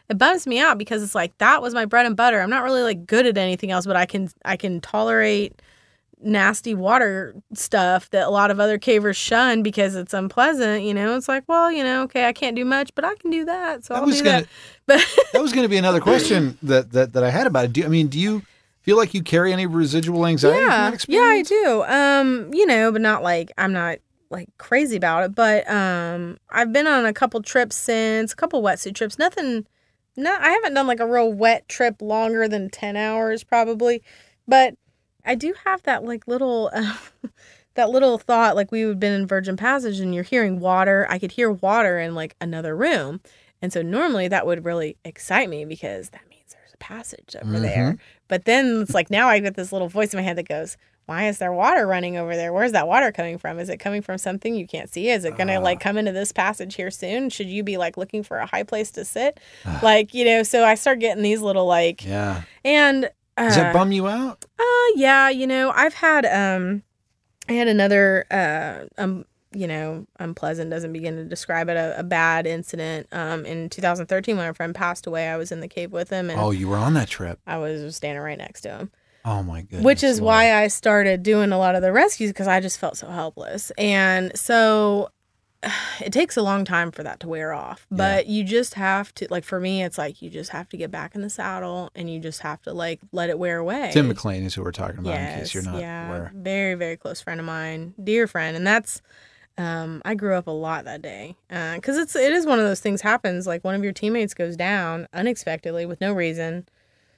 it bums me out because it's like, that was my bread and butter. I'm not really like good at anything else, but I can, I can tolerate nasty water stuff that a lot of other cavers shun because it's unpleasant. You know, it's like, well, you know, okay, I can't do much, but I can do that. So that I'll was do gonna, that. But that was going to be another question that, that, that I had about it. Do you, I mean, do you feel like you carry any residual anxiety from that yeah, yeah, I experience? do. Um, you know, but not like, I'm not like crazy about it, but um, I've been on a couple trips since, a couple wetsuit trips, nothing, no, I haven't done like a real wet trip longer than ten hours probably, but I do have that like little, uh, that little thought, like we would been in Virgin Passage and you're hearing water. I could hear water in like another room. And so normally that would really excite me because that means there's a passage over Mhm. there. But then it's like, now I get this little voice in my head that goes, why is there water running over there? Where's that water coming from? Is it coming from something you can't see? Is it going to Ah. like come into this passage here soon? Should you be like looking for a high place to sit? Like, you know, so I start getting these little like, Yeah. and uh, Does that bum you out? Uh, yeah, you know, I've had, um, I had another, uh, um, you know, unpleasant, doesn't begin to describe it, a, a bad incident, um, in two thousand thirteen when a friend passed away. I was in the cave with him and Oh, you were on that trip. I was standing right next to him, Oh my goodness. which is Lord. why I started doing a lot of the rescues because I just felt so helpless. And so it takes a long time for that to wear off, but you just have to, like, for me, it's like, you just have to get back in the saddle and you just have to like, let it wear away. Tim McLean is who we're talking about Yes, in case you're not yeah, aware. very, very close friend of mine, dear friend. And that's, um, I grew up a lot that day. Uh, cause it's, it is one of those things happens. Like one of your teammates goes down unexpectedly with no reason,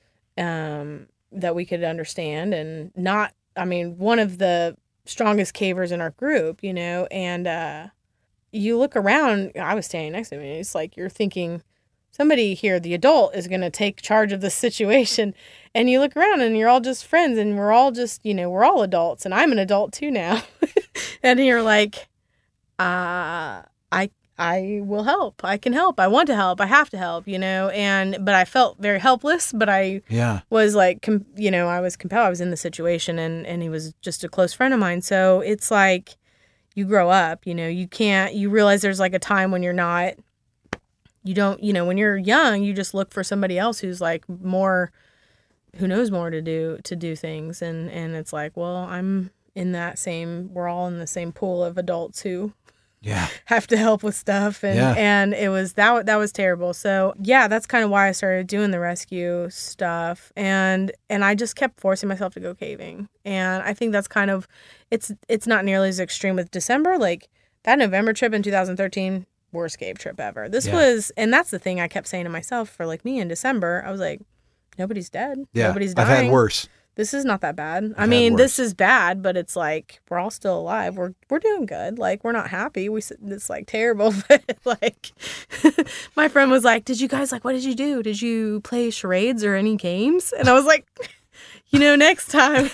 um, that we could understand and not, I mean, one of the strongest cavers in our group, you know, and, uh, you look around, I was standing next to me, and it's like you're thinking somebody here, the adult, is going to take charge of the situation. And you look around and you're all just friends and we're all just, you know, we're all adults and I'm an adult too now. And you're like, uh, I, I will help. I can help. I want to help. I have to help, you know, and, but I felt very helpless, but I Yeah. was like, com- you know, I was compelled. I was in the situation and, and he was just a close friend of mine. So it's like, you grow up, you know, you can't, you realize there's like a time when you're not, you don't, you know, when you're young, you just look for somebody else who's like more, who knows more to do, to do things. And, and it's like, well, I'm in that same, we're all in the same pool of adults who Yeah. have to help with stuff. And, Yeah. and it was, that, that was terrible. So yeah, that's kind of why I started doing the rescue stuff. And, and I just kept forcing myself to go caving. And I think that's kind of, it's, it's not nearly as extreme with December. Like that November trip in two thousand thirteen, worst cave trip ever. This Yeah. was, and that's the thing I kept saying to myself for like me in December, I was like, nobody's dead. Yeah. Nobody's dying. I've had worse. This is not that bad. I had mean, worse. this is bad, but it's like we're all still alive. We're we're doing good. Like we're not happy. We s- it's like terrible, but like my friend was like, "Did you guys like? What did you do? Did you play charades or any games?" And I was like, "You know, next time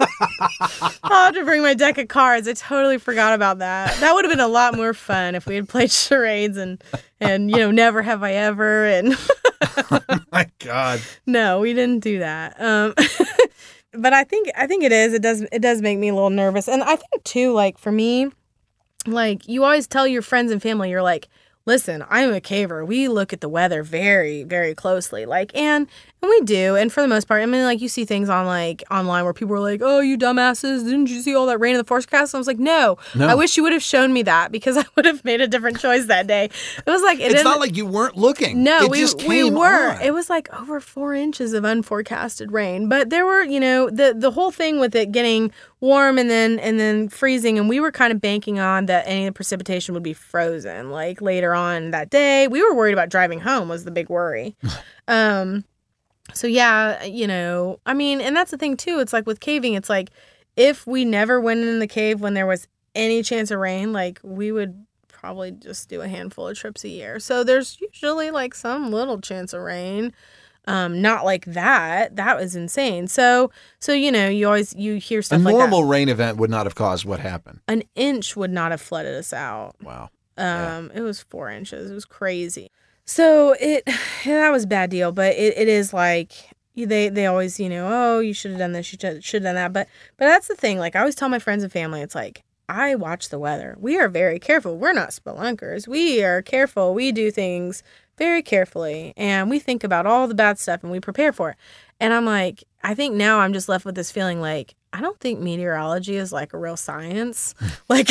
I'll have to bring my deck of cards." I totally forgot about that. That would have been a lot more fun if we had played charades and and you know, never have I ever and. Oh my God. No, we didn't do that. Um, but I think I think it is. It does. It does make me a little nervous, and I think too. Like for me, like you always tell your friends and family, you're like, listen, I'm a caver. We look at the weather very, very closely. Like, and and we do. And for the most part, I mean, like you see things on like online where people are like, oh, you dumbasses, didn't you see all that rain in the forecast? And I was like, no, No. I wish you would have shown me that because I would have made a different choice that day. It was like, it It's ended- not like you weren't looking. no, it we just we came were. on. It was like over four inches of unforecasted rain. But there were, you know, the the whole thing with it getting warm and then and then freezing, and we were kind of banking on that any of the precipitation would be frozen. Like later on that day, we were worried about driving home was the big worry. um, so yeah, you know, I mean, and that's the thing too. It's like with caving, it's like if we never went in the cave when there was any chance of rain, like we would probably just do a handful of trips a year. So there's usually like some little chance of rain. Um, not like that. That was insane. So, so, you know, you always, you hear a stuff like normal that. rain event would not have caused what happened. An inch would not have flooded us out. Wow. Um, it was four inches. It was crazy. So it, yeah, that was a bad deal, but it, it is like, they, they always, you know, oh, you should have done this. You should have done that. But, but that's the thing. Like I always tell my friends and family, it's like, I watch the weather. We are very careful. We're not spelunkers. We are careful. We do things very carefully. And we think about all the bad stuff and we prepare for it. And I'm like, I think now I'm just left with this feeling like, I don't think meteorology is like a real science. Like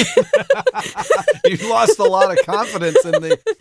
you've lost a lot of confidence in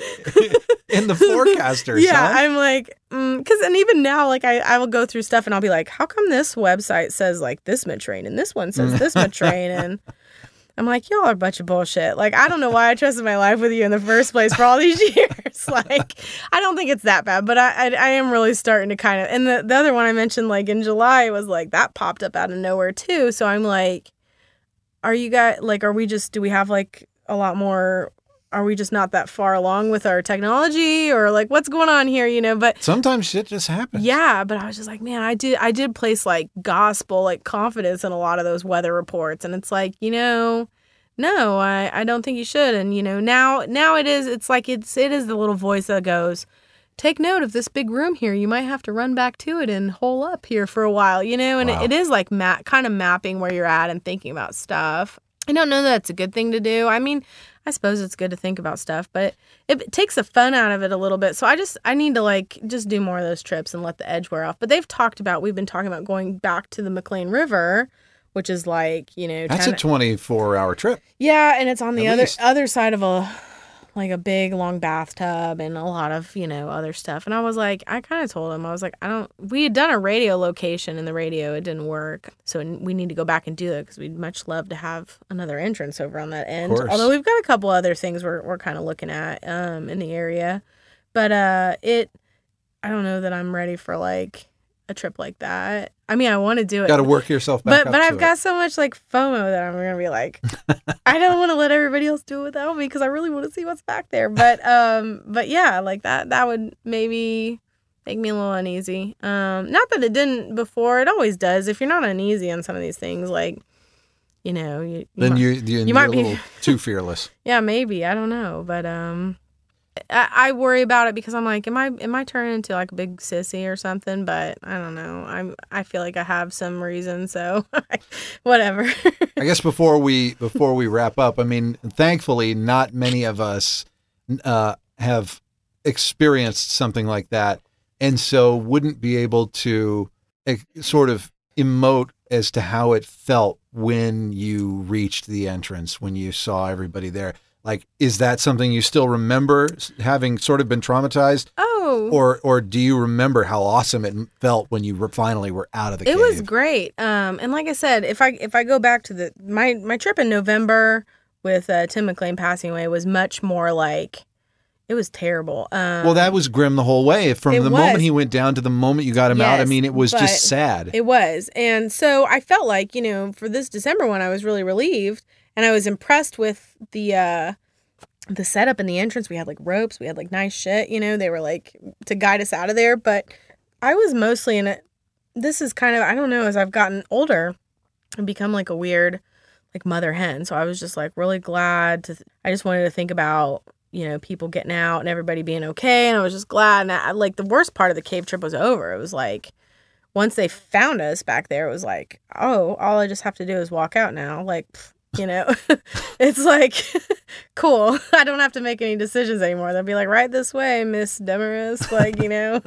the in the forecasters. Yeah, huh? I'm like, because mm, and even now, like I, I will go through stuff and I'll be like, how come this website says like this mid train and this one says this mid train and I'm like, y'all are a bunch of bullshit. Like, I don't know why I trusted my life with you in the first place for all these years. Like, I don't think it's that bad, but I, I, I am really starting to kind of, and the, the other one I mentioned, like, in July was like, that popped up out of nowhere too. So I'm like, are you guys, like, are we just, do we have like a lot more, are we just not that far along with our technology or like, what's going on here, you know? But sometimes shit just happens. Yeah, but I was just like, man, I did, I did place like gospel, like confidence in a lot of those weather reports. And it's like, you know, no, I, I don't think you should. And, you know, now, now it is, it's like, it's, it is the little voice that goes, take note of this big room here. You might have to run back to it and hole up here for a while, you know? And Wow. it, it is like map, kind of mapping where you're at and thinking about stuff. I don't know that it's a good thing to do. I mean, I suppose it's good to think about stuff, but it, it takes the fun out of it a little bit. So I just, I need to like, just do more of those trips and let the edge wear off. But they've talked about, we've been talking about going back to the McLean River, which is like, you know. That's ten, a twenty-four hour trip. Yeah, and it's on the At other least. other side of a, like a big long bathtub and a lot of, you know, other stuff. And I was like, I kind of told him, I was like, I don't, we had done a radio location in the radio. It didn't work. So we need to go back and do it because we'd much love to have another entrance over on that end. course. Although we've got a couple other things we're, we're kind of looking at um, in the area. But uh, it, I don't know that I'm ready for like a trip like that. I mean, I want to do it. Got to work yourself back But up but to I've it. got so much like FOMO that I'm gonna be like, I don't want to let everybody else do it without me because I really want to see what's back there. But um, but yeah, like that that would maybe make me a little uneasy. Um, not that it didn't before. It always does. If you're not uneasy on some of these things, like, you know, you, you Then might, you, you, you you're might a be- little too fearless. yeah, maybe I don't know, but um. I, I worry about it because I'm like, am I am I turning into like a big sissy or something? But I don't know. I'm I feel like I have some reason, so whatever. I guess before we before we wrap up, I mean, thankfully, not many of us uh, have experienced something like that, and so wouldn't be able to eh, sort of emote as to how it felt when you reached the entrance, when you saw everybody there. Like, is that something you still remember, having sort of been traumatized? Oh, Or or do you remember how awesome it felt when you were finally were out of the it cave? was great. Um, and like I said, if I if I go back to the my my trip in November with uh, Tim McLean passing away was much more like, it was terrible. Um, Well, that was grim the whole way. From It the was. moment he went down to the moment you got him out, I Yes, mean, it was but just sad. It was. And so I felt like, you know, for this December one, I was really relieved and I was impressed with the, uh, the setup in the entrance. We had like ropes, we had like nice shit, you know, they were like to guide us out of there. But I was mostly in it. This is kind of, I don't know, as I've gotten older, I've become like a weird, like mother hen. So I was just like really glad to, I just wanted to think about, you know, people getting out and everybody being okay. And I was just glad. And I, like the worst part of the cave trip was over. It was like, once they found us back there, it was like, oh, all I just have to do is walk out now. Like, pff, you know, it's like, cool. I don't have to make any decisions anymore. They'll be like, right this way, Miss Demarest. Like, you know.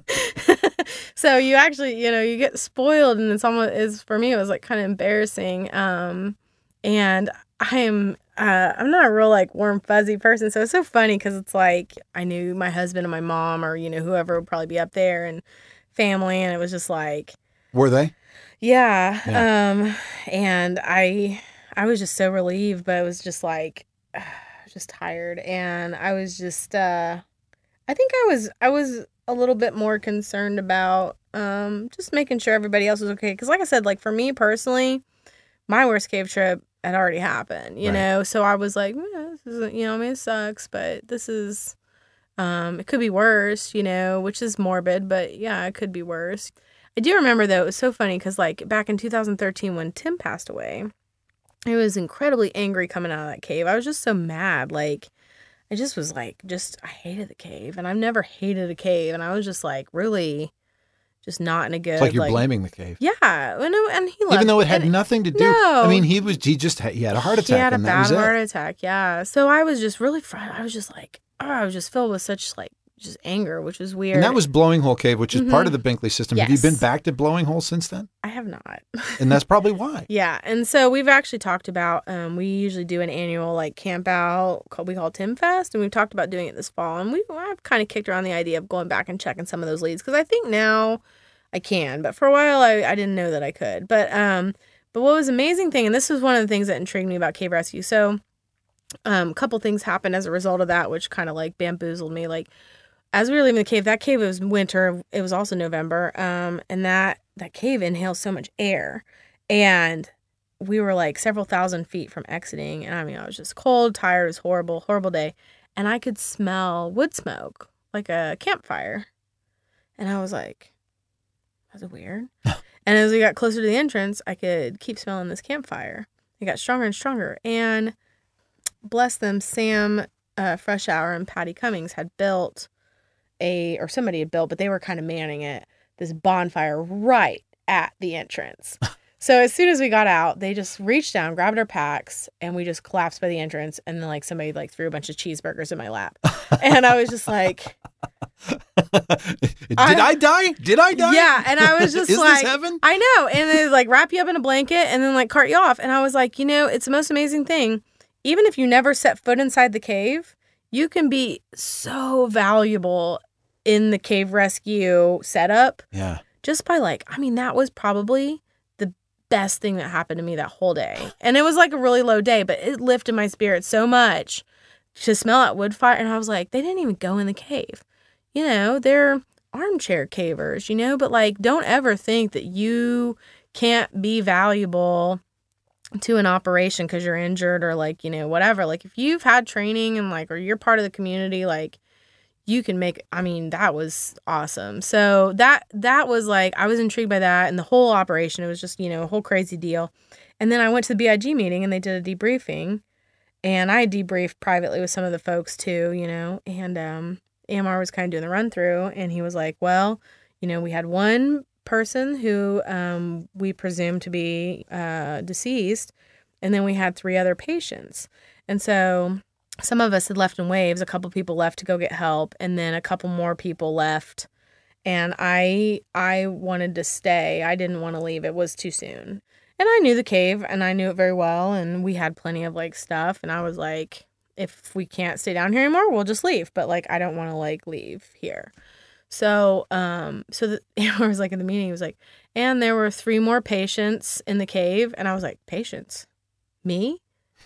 So you actually, you know, you get spoiled, and it's almost, is for me, it was like kind of embarrassing. Um, and I am, uh, I'm not a real like warm, fuzzy person. So it's so funny because it's like, I knew my husband and my mom, or, you know, whoever would probably be up there, and family. And it was just like, Were they? yeah. Yeah. Um, and I, I was just so relieved, but it was just like, just tired. And I was just, uh, I think I was, I was a little bit more concerned about, um, just making sure everybody else was okay. Cause like I said, like for me personally, my worst cave trip had already happened, you Right. know? So I was like, eh, this is, you know, I mean, it sucks, but this is, um, it could be worse, you know, which is morbid, but yeah, it could be worse. I do remember though, it was so funny because like back in two thousand thirteen when Tim passed away, I was incredibly angry coming out of that cave. I was just so mad. Like, I just was like, just, I hated the cave. And I've never hated a cave. And I was just like, really just not in a good, It's like you're blaming the cave. Yeah. And, and he loved Even though it had and nothing to do. No. I mean, he was, he just, had, he had a heart attack He had a and that bad was it. heart attack. Yeah. So I was just really frightened. I was just like, oh, I was just filled with such like just anger, which is weird. And that was Blowing Hole Cave, which is mm-hmm. part of the Binkley system. Yes. Have you been back to Blowing Hole since then? I have not. And that's probably why. Yeah. And so we've actually talked about, um, we usually do an annual like camp out called, we call Tim Fest. And we've talked about doing it this fall. And we, I've kind of kicked around the idea of going back and checking some of those leads. Because I think now I can. But for a while, I, I didn't know that I could. But, um, but what was amazing thing, and this was one of the things that intrigued me about Cave Rescue. So um, a couple things happened as a result of that, which kind of like bamboozled me. Like, as we were leaving the cave, that cave, it was winter. It was also November. Um, and that, that cave inhales so much air. And we were like several thousand feet from exiting. And I mean, I was just cold, tired. It was horrible, horrible day. And I could smell wood smoke, like a campfire. And I was like, that's weird. And as we got closer to the entrance, I could keep smelling this campfire. It got stronger and stronger. And bless them, Sam uh, Fresh Hour and Patty Cummings had built a, or somebody had built, but they were kind of manning it, this bonfire right at the entrance. So as soon as we got out, they just reached down, grabbed our packs, and we just collapsed by the entrance. And then like somebody like threw a bunch of cheeseburgers in my lap. And I was just like, Did I, I die? Did I die? Yeah. And I was just Is like, this heaven? I know. And they like wrap you up in a blanket and then like cart you off. And I was like, you know, it's the most amazing thing. Even if you never set foot inside the cave, you can be so valuable in the cave rescue setup. Yeah. Just by like, I mean, that was probably the best thing that happened to me that whole day. And it was like a really low day, but it lifted my spirits so much to smell that wood fire. And I was like, they didn't even go in the cave. You know, they're armchair cavers, you know, but like, don't ever think that you can't be valuable to an operation because you're injured or like, you know, whatever. Like if you've had training and like, or you're part of the community, like you can make, I mean, that was awesome. So that, that was like, I was intrigued by that and the whole operation. It was just, you know, a whole crazy deal. And then I went to the B I G meeting and they did a debriefing and I debriefed privately with some of the folks too, you know, and, um, A M R was kind of doing the run through and he was like, well, you know, we had one person who um, we presumed to be uh, deceased. And then we had three other patients. And so some of us had left in waves. A couple people left to go get help. And then a couple more people left. And I I wanted to stay. I didn't want to leave. It was too soon. And I knew the cave and I knew it very well. And we had plenty of like stuff. And I was like, if we can't stay down here anymore, we'll just leave. But like, I don't want to like leave here. So, um, so the, I was like in the meeting, he was like, and there were three more patients in the cave. And I was like, patients? Me?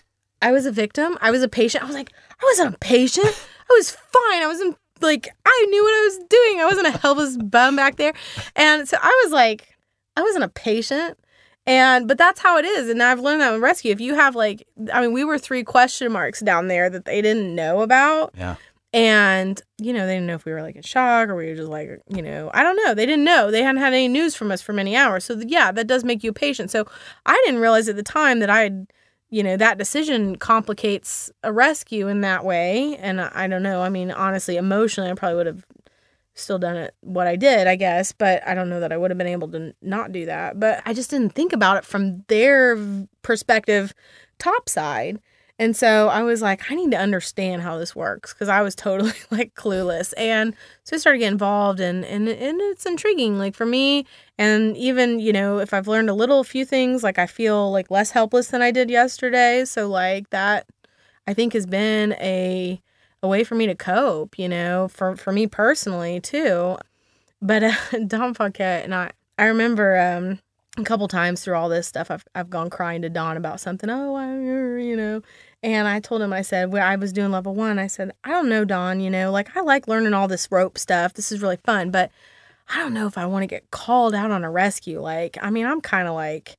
I was a victim. I was a patient. I was like, I wasn't a patient. I was fine. I wasn't like, I knew what I was doing. I wasn't a helpless bum back there. And so I was like, I wasn't a patient. And, but that's how it is. And I've learned that in rescue. If you have like, I mean, we were three question marks down there that they didn't know about. Yeah. And, you know, they didn't know if we were like in shock or we were just like, you know, I don't know. They didn't know. They hadn't had any news from us for many hours. So yeah, that does make you a patient. So I didn't realize at the time that I had, you know, that decision complicates a rescue in that way. And I, I don't know. I mean, honestly, emotionally, I probably would have still done it what I did, I guess, but I don't know that I would have been able to not do that. But I just didn't think about it from their perspective, topside. And so I was like, I need to understand how this works because I was totally like clueless. And so I started getting involved and, and, and it's intriguing like for me. And even, you know, if I've learned a little few things, like I feel like less helpless than I did yesterday. So like that I think has been a a way for me to cope, you know, for, for me personally too. But uh, Dawn Paquette and I, I remember um, a couple times through all this stuff, I've I've gone crying to Dawn about something. Oh, I, you know, and I told him, I said, when I was doing level one, I said, I don't know, Dawn, you know, like I like learning all this rope stuff. This is really fun, but I don't know if I want to get called out on a rescue. Like, I mean, I'm kind of like,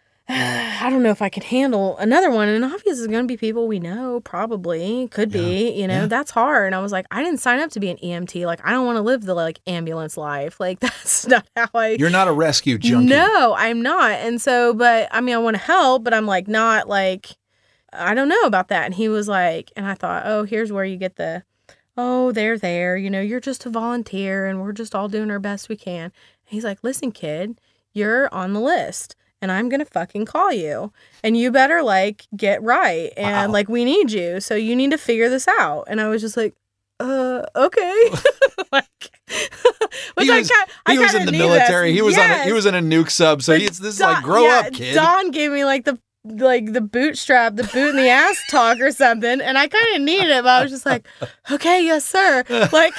I don't know if I could handle another one. And obviously it's going to be people we know, probably, could be, yeah. you know, yeah. That's hard. And I was like, I didn't sign up to be an E M T. Like, I don't want to live the, like, ambulance life. Like, that's not how I... You're not a rescue junkie. No, I'm not. And so, but, I mean, I want to help, but I'm, like, not, like, I don't know about that. And he was like, and I thought, oh, here's where you get the, oh, they're there. You know, you're just a volunteer, and we're just all doing our best we can. And he's like, listen, kid, you're on the list. And I'm going to fucking call you. And you better, like, get right. And, wow. like, we need you. So you need to figure this out. And I was just like, uh, okay. like, which he I was, kind, I he was in the military. This. He was yes. on a, he was in a nuke sub. So he's, this is Don, like, grow yeah, up, kid. Don gave me like the like the bootstrap, the boot in the ass talk or something, and I kind of needed it, but I was just like, okay, yes, sir. Like,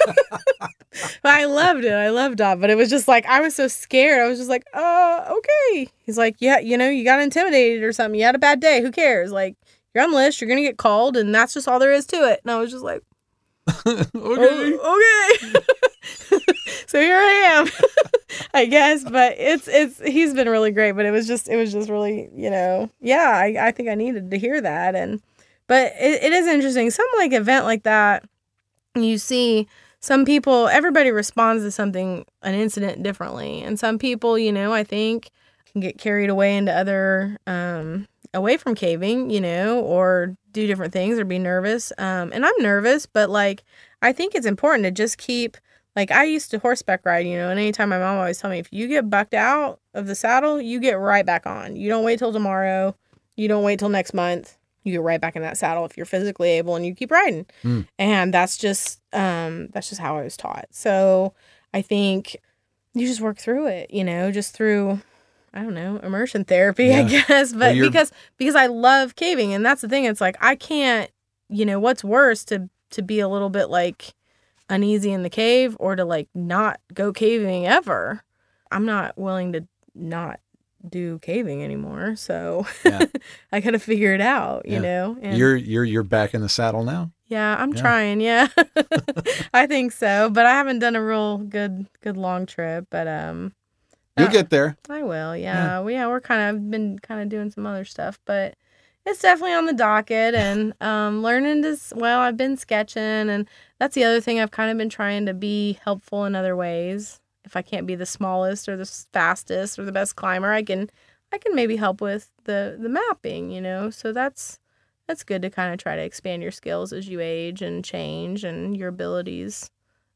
but I loved it. I loved Don, but it was just like I was so scared. I was just like, uh, okay. He's like, yeah, you know, you got intimidated or something. You had a bad day. Who cares? Like, you're on the list. You're gonna get called, and that's just all there is to it. And I was just like, okay, oh, okay. So here I am, I guess. But it's it's he's been really great. But it was just it was just really, you know, yeah. I, I think I needed to hear that. And but it, it is interesting. Some like event like that, you see some people. Everybody responds to something, an incident differently, and some people, you know, I think can get carried away into other um, away from caving, you know, or do different things or be nervous. Um, and I'm nervous, but like I think it's important to just keep. Like, I used to horseback ride, you know, and anytime my mom always told me, if you get bucked out of the saddle, you get right back on. You don't wait till tomorrow. You don't wait till next month. You get right back in that saddle if you're physically able and you keep riding. Mm. And that's just, um, that's just how I was taught. So I think you just work through it, you know, just through, I don't know, immersion therapy, yeah. I guess. But well, because, because I love caving, and that's the thing. It's like, I can't, you know, what's worse to, to be a little bit like, uneasy in the cave or to like not go caving ever. I'm not willing to not do caving anymore, so yeah. I gotta figure it out, you yeah. know. And you're you're you're back in the saddle now. Yeah, I'm yeah. trying. Yeah, I think so, but I haven't done a real good good long trip. But um, you'll uh, get there. I will. Yeah, yeah. We, yeah, we're kind of been kind of doing some other stuff, but it's definitely on the docket. And um, learning to well, I've been sketching, and that's the other thing. I've kind of been trying to be helpful in other ways. If I can't be the smallest or the fastest or the best climber, I can, I can maybe help with the, the mapping, you know? So that's, that's good to kind of try to expand your skills as you age and change and your abilities,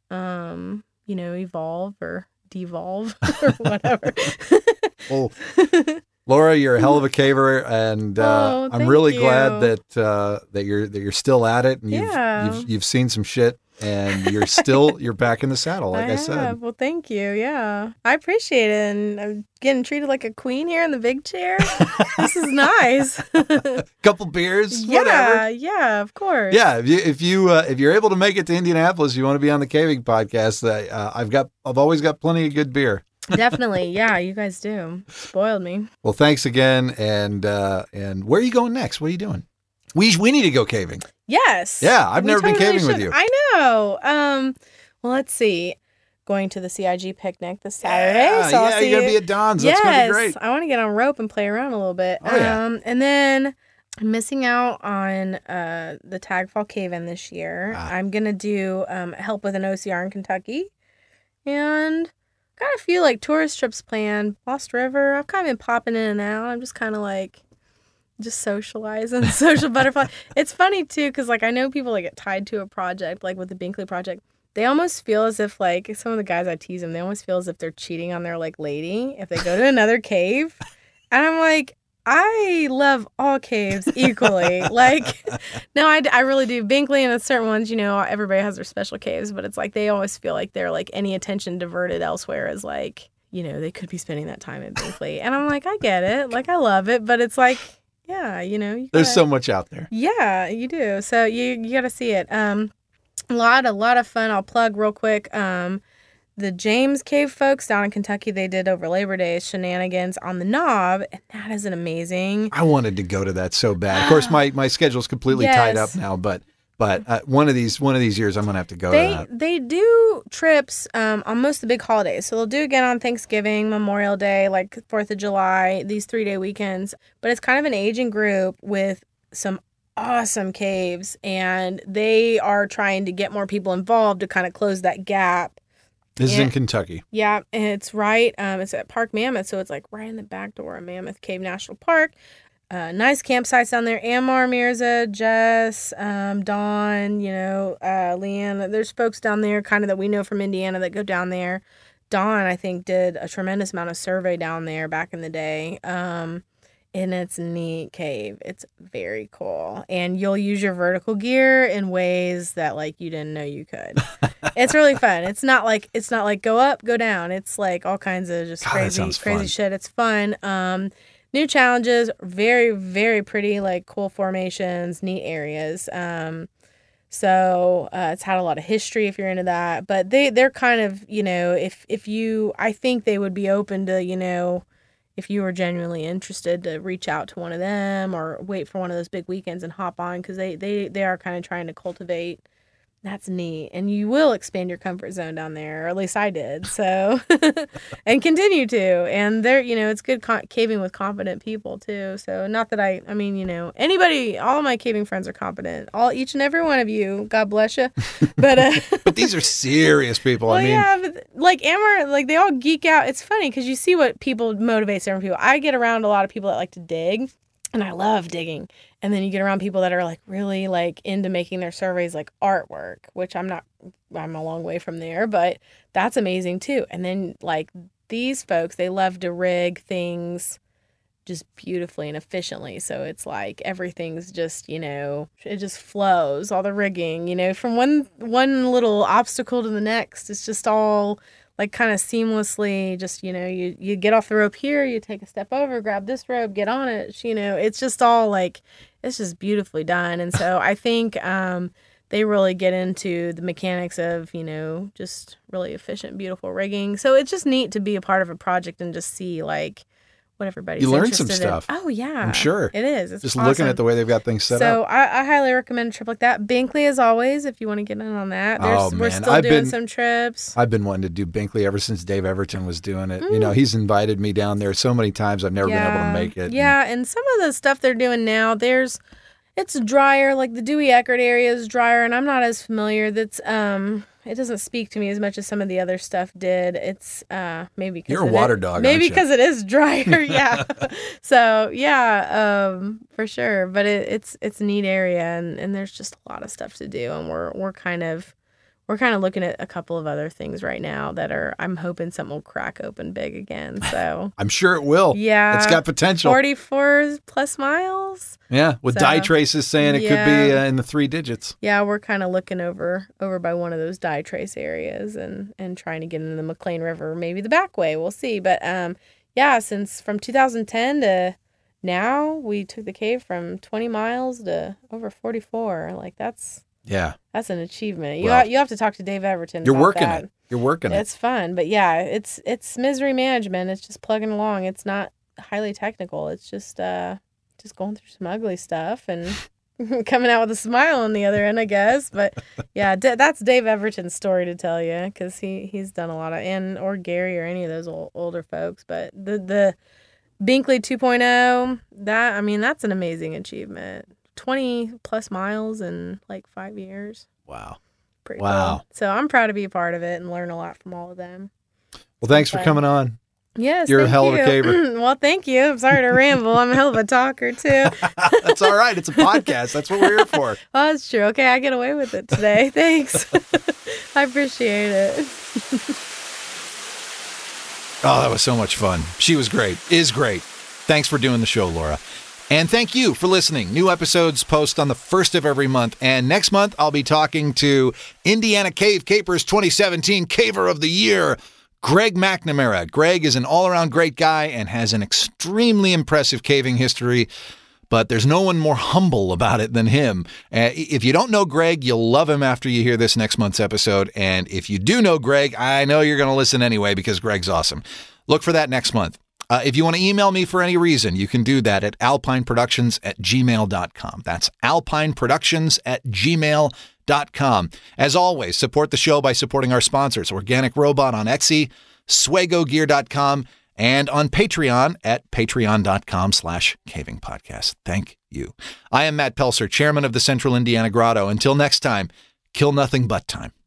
um, you know, evolve or devolve or whatever. Well, Laura, you're a hell of a caver, and uh, oh, I'm really you. glad that uh, that you're that you're still at it, and you've yeah. you've, you've seen some shit, and you're still you're back in the saddle, like I, I said. Have. Well, thank you. Yeah, I appreciate it, and I'm getting treated like a queen here in the big chair. This is nice. Couple beers, yeah, whatever. Yeah, of course. Yeah, if you if you uh, if you're able to make it to Indianapolis, you want to be on the Caving Podcast. Uh, I've got I've always got plenty of good beer. Definitely. Yeah, you guys do. Spoiled me. Well, thanks again. And uh, and where are you going next? What are you doing? We we need to go caving. Yes. Yeah, I've never totally been caving should. with you. I know. Um, well, let's see. Going to the C I G picnic this Saturday. Yeah, so yeah I'll see you're going to be at Don's. Yes, That's going to be great. I want to get on rope and play around a little bit. Oh, yeah. Um, and then I'm missing out on uh, the Tag Fall Cave-In this year. Ah. I'm going to do um, help with an O C R in Kentucky. And got a few like tourist trips planned. Lost River. I've kind of been popping in and out. I'm just kind of like just socializing, social butterfly. It's funny too because like I know people like get tied to a project, like with the Binkley project. They almost feel as if like some of the guys I tease them, they almost feel as if they're cheating on their like lady if they go to another cave. And I'm like, I love all caves equally. Like, no, I, I really do. Binkley and certain ones, you know, everybody has their special caves, but it's like they always feel like they're like any attention diverted elsewhere is like, you know, they could be spending that time at Binkley. And I'm like, I get it. Like, I love it. But it's like, yeah, you know. You gotta, There's so much out there. Yeah, you do. So you you got to see it. Um, a lot, a lot of fun. I'll plug real quick. Um, The James Cave folks down in Kentucky, they did over Labor Day shenanigans on the Knob, and that is an amazing. I wanted to go to that so bad. Of course, my, my schedule's completely yes. tied up now, but but uh, one of these one of these years, I'm gonna have to go. They to that. They do trips um, on most of the big holidays, so they'll do again on Thanksgiving, Memorial Day, like Fourth of July, these three day weekends. But it's kind of an aging group with some awesome caves, and they are trying to get more people involved to kind of close that gap. This and, is in Kentucky. Yeah, and it's right. Um, it's at Park Mammoth, so it's like right in the back door of Mammoth Cave National Park. Uh, nice campsites down there. Ammar, Mirza, Jess, um, Dawn, you know, uh, Leanne. There's folks down there kind of that we know from Indiana that go down there. Dawn, I think, did a tremendous amount of survey down there back in the day. Um, And it's a neat cave. It's very cool. And you'll use your vertical gear in ways that like you didn't know you could. It's really fun. It's not like it's not like go up, go down. It's like all kinds of just God, crazy, that sounds crazy fun. shit. It's fun. Um, new challenges, very, very pretty, like cool formations, neat areas. Um, so uh, it's had a lot of history if you're into that. But they they're kind of, you know, if if you, I think they would be open to, you know, if you were genuinely interested to reach out to one of them or wait for one of those big weekends and hop on, because they, they, they are kind of trying to cultivate. That's neat. And you will expand your comfort zone down there, or at least I did. So, and continue to. And there, you know, it's good con- caving with competent people too. So not that I, I mean, you know, anybody, all my caving friends are competent. All, each and every one of you, God bless you. But, uh, But these are serious people. well, I mean, yeah, but like Amber, like they all geek out. It's funny because you see what people motivates different people. I get around a lot of people that like to dig, and I love digging. And then you get around people that are like really like into making their surveys like artwork, which I'm not, I'm a long way from there, but that's amazing too. And then like these folks, they love to rig things just beautifully and efficiently. So it's like everything's just, you know, it just flows, all the rigging, you know, from one one little obstacle to the next. It's just all like kind of seamlessly, just, you know, you, you get off the rope here, you take a step over, grab this rope, get on it. You know, it's just all like, it's just beautifully done. And so I think um, they really get into the mechanics of, you know, just really efficient, beautiful rigging. So it's just neat to be a part of a project and just see like, what everybody's you learn some interested in. stuff. Oh, yeah. I'm sure. It is. It's Just awesome. looking at the way they've got things set so up. So I, I highly recommend a trip like that. Binkley, as always, if you want to get in on that. There's, Oh, we're man. still I've doing been- some trips. I've been wanting to do Binkley ever since Dave Everton was doing it. Mm. You know, he's invited me down there so many times. I've never been able to make it. Yeah, and some of the stuff they're doing now, there's, it's drier. Like the Dewey Eckert area is drier, and I'm not as familiar. That's um, it doesn't speak to me as much as some of the other stuff did. It's uh, maybe because You're a water it, dog, maybe aren't you? because it is drier. Yeah. So yeah, um, for sure. But it, it's it's a neat area, and, and there's just a lot of stuff to do, and we're we're kind of. We're kind of looking at a couple of other things right now that are, I'm hoping something will crack open big again. So, I'm sure it will. yeah. It's got potential. forty-four plus miles. Yeah, with So, die traces saying it could be yeah. uh, in the three digits. Yeah, we're kind of looking over over by one of those die trace areas and, and trying to get into the McLean River, maybe the back way. We'll see. But um, yeah, since from two thousand ten to now, we took the cave from twenty miles to over forty-four. Like, that's... Yeah. That's an achievement. You Well, ha- you have to talk to Dave Everton. You're about working that. it. You're working it. It's fun, but yeah, it's it's misery management. It's just plugging along. It's not highly technical. It's just uh just going through some ugly stuff and coming out with a smile on the other end, I guess. But yeah, D- that's Dave Everton's story to tell you, because he he's done a lot of, and or Gary or any of those old, older folks. But the the Binkley two point oh, that I mean that's an amazing achievement. twenty plus miles in like five years. Wow. Pretty Wow. cool. So I'm proud to be a part of it and learn a lot from all of them. Well, thanks for fun. coming on. Yes, You're a thank hell of a you. caver. Well, thank you. I'm sorry to ramble. I'm a hell of a talker too. That's all right. It's a podcast. That's what we're here for. Oh, that's true. Okay, I get away with it today. Thanks. I appreciate it. Oh, that was so much fun. She was great. Is great. Thanks for doing the show, Laura. And thank you for listening. New episodes post on the first of every month. And next month, I'll be talking to Indiana Cave Capers twenty seventeen Caver of the Year, Greg McNamara. Greg is an all-around great guy and has an extremely impressive caving history, but there's no one more humble about it than him. Uh, if you don't know Greg, you'll love him after you hear this next month's episode. And if you do know Greg, I know you're going to listen anyway because Greg's awesome. Look for that next month. Uh, if you want to email me for any reason, you can do that at alpineproductions at gmail dot com. That's alpineproductions at gmail dot com. As always, support the show by supporting our sponsors, Organic Robot on Etsy, Swago Gear dot com, and on Patreon at patreon dot com slash caving podcast. Thank you. I am Matt Pelser, chairman of the Central Indiana Grotto. Until next time, kill nothing but time.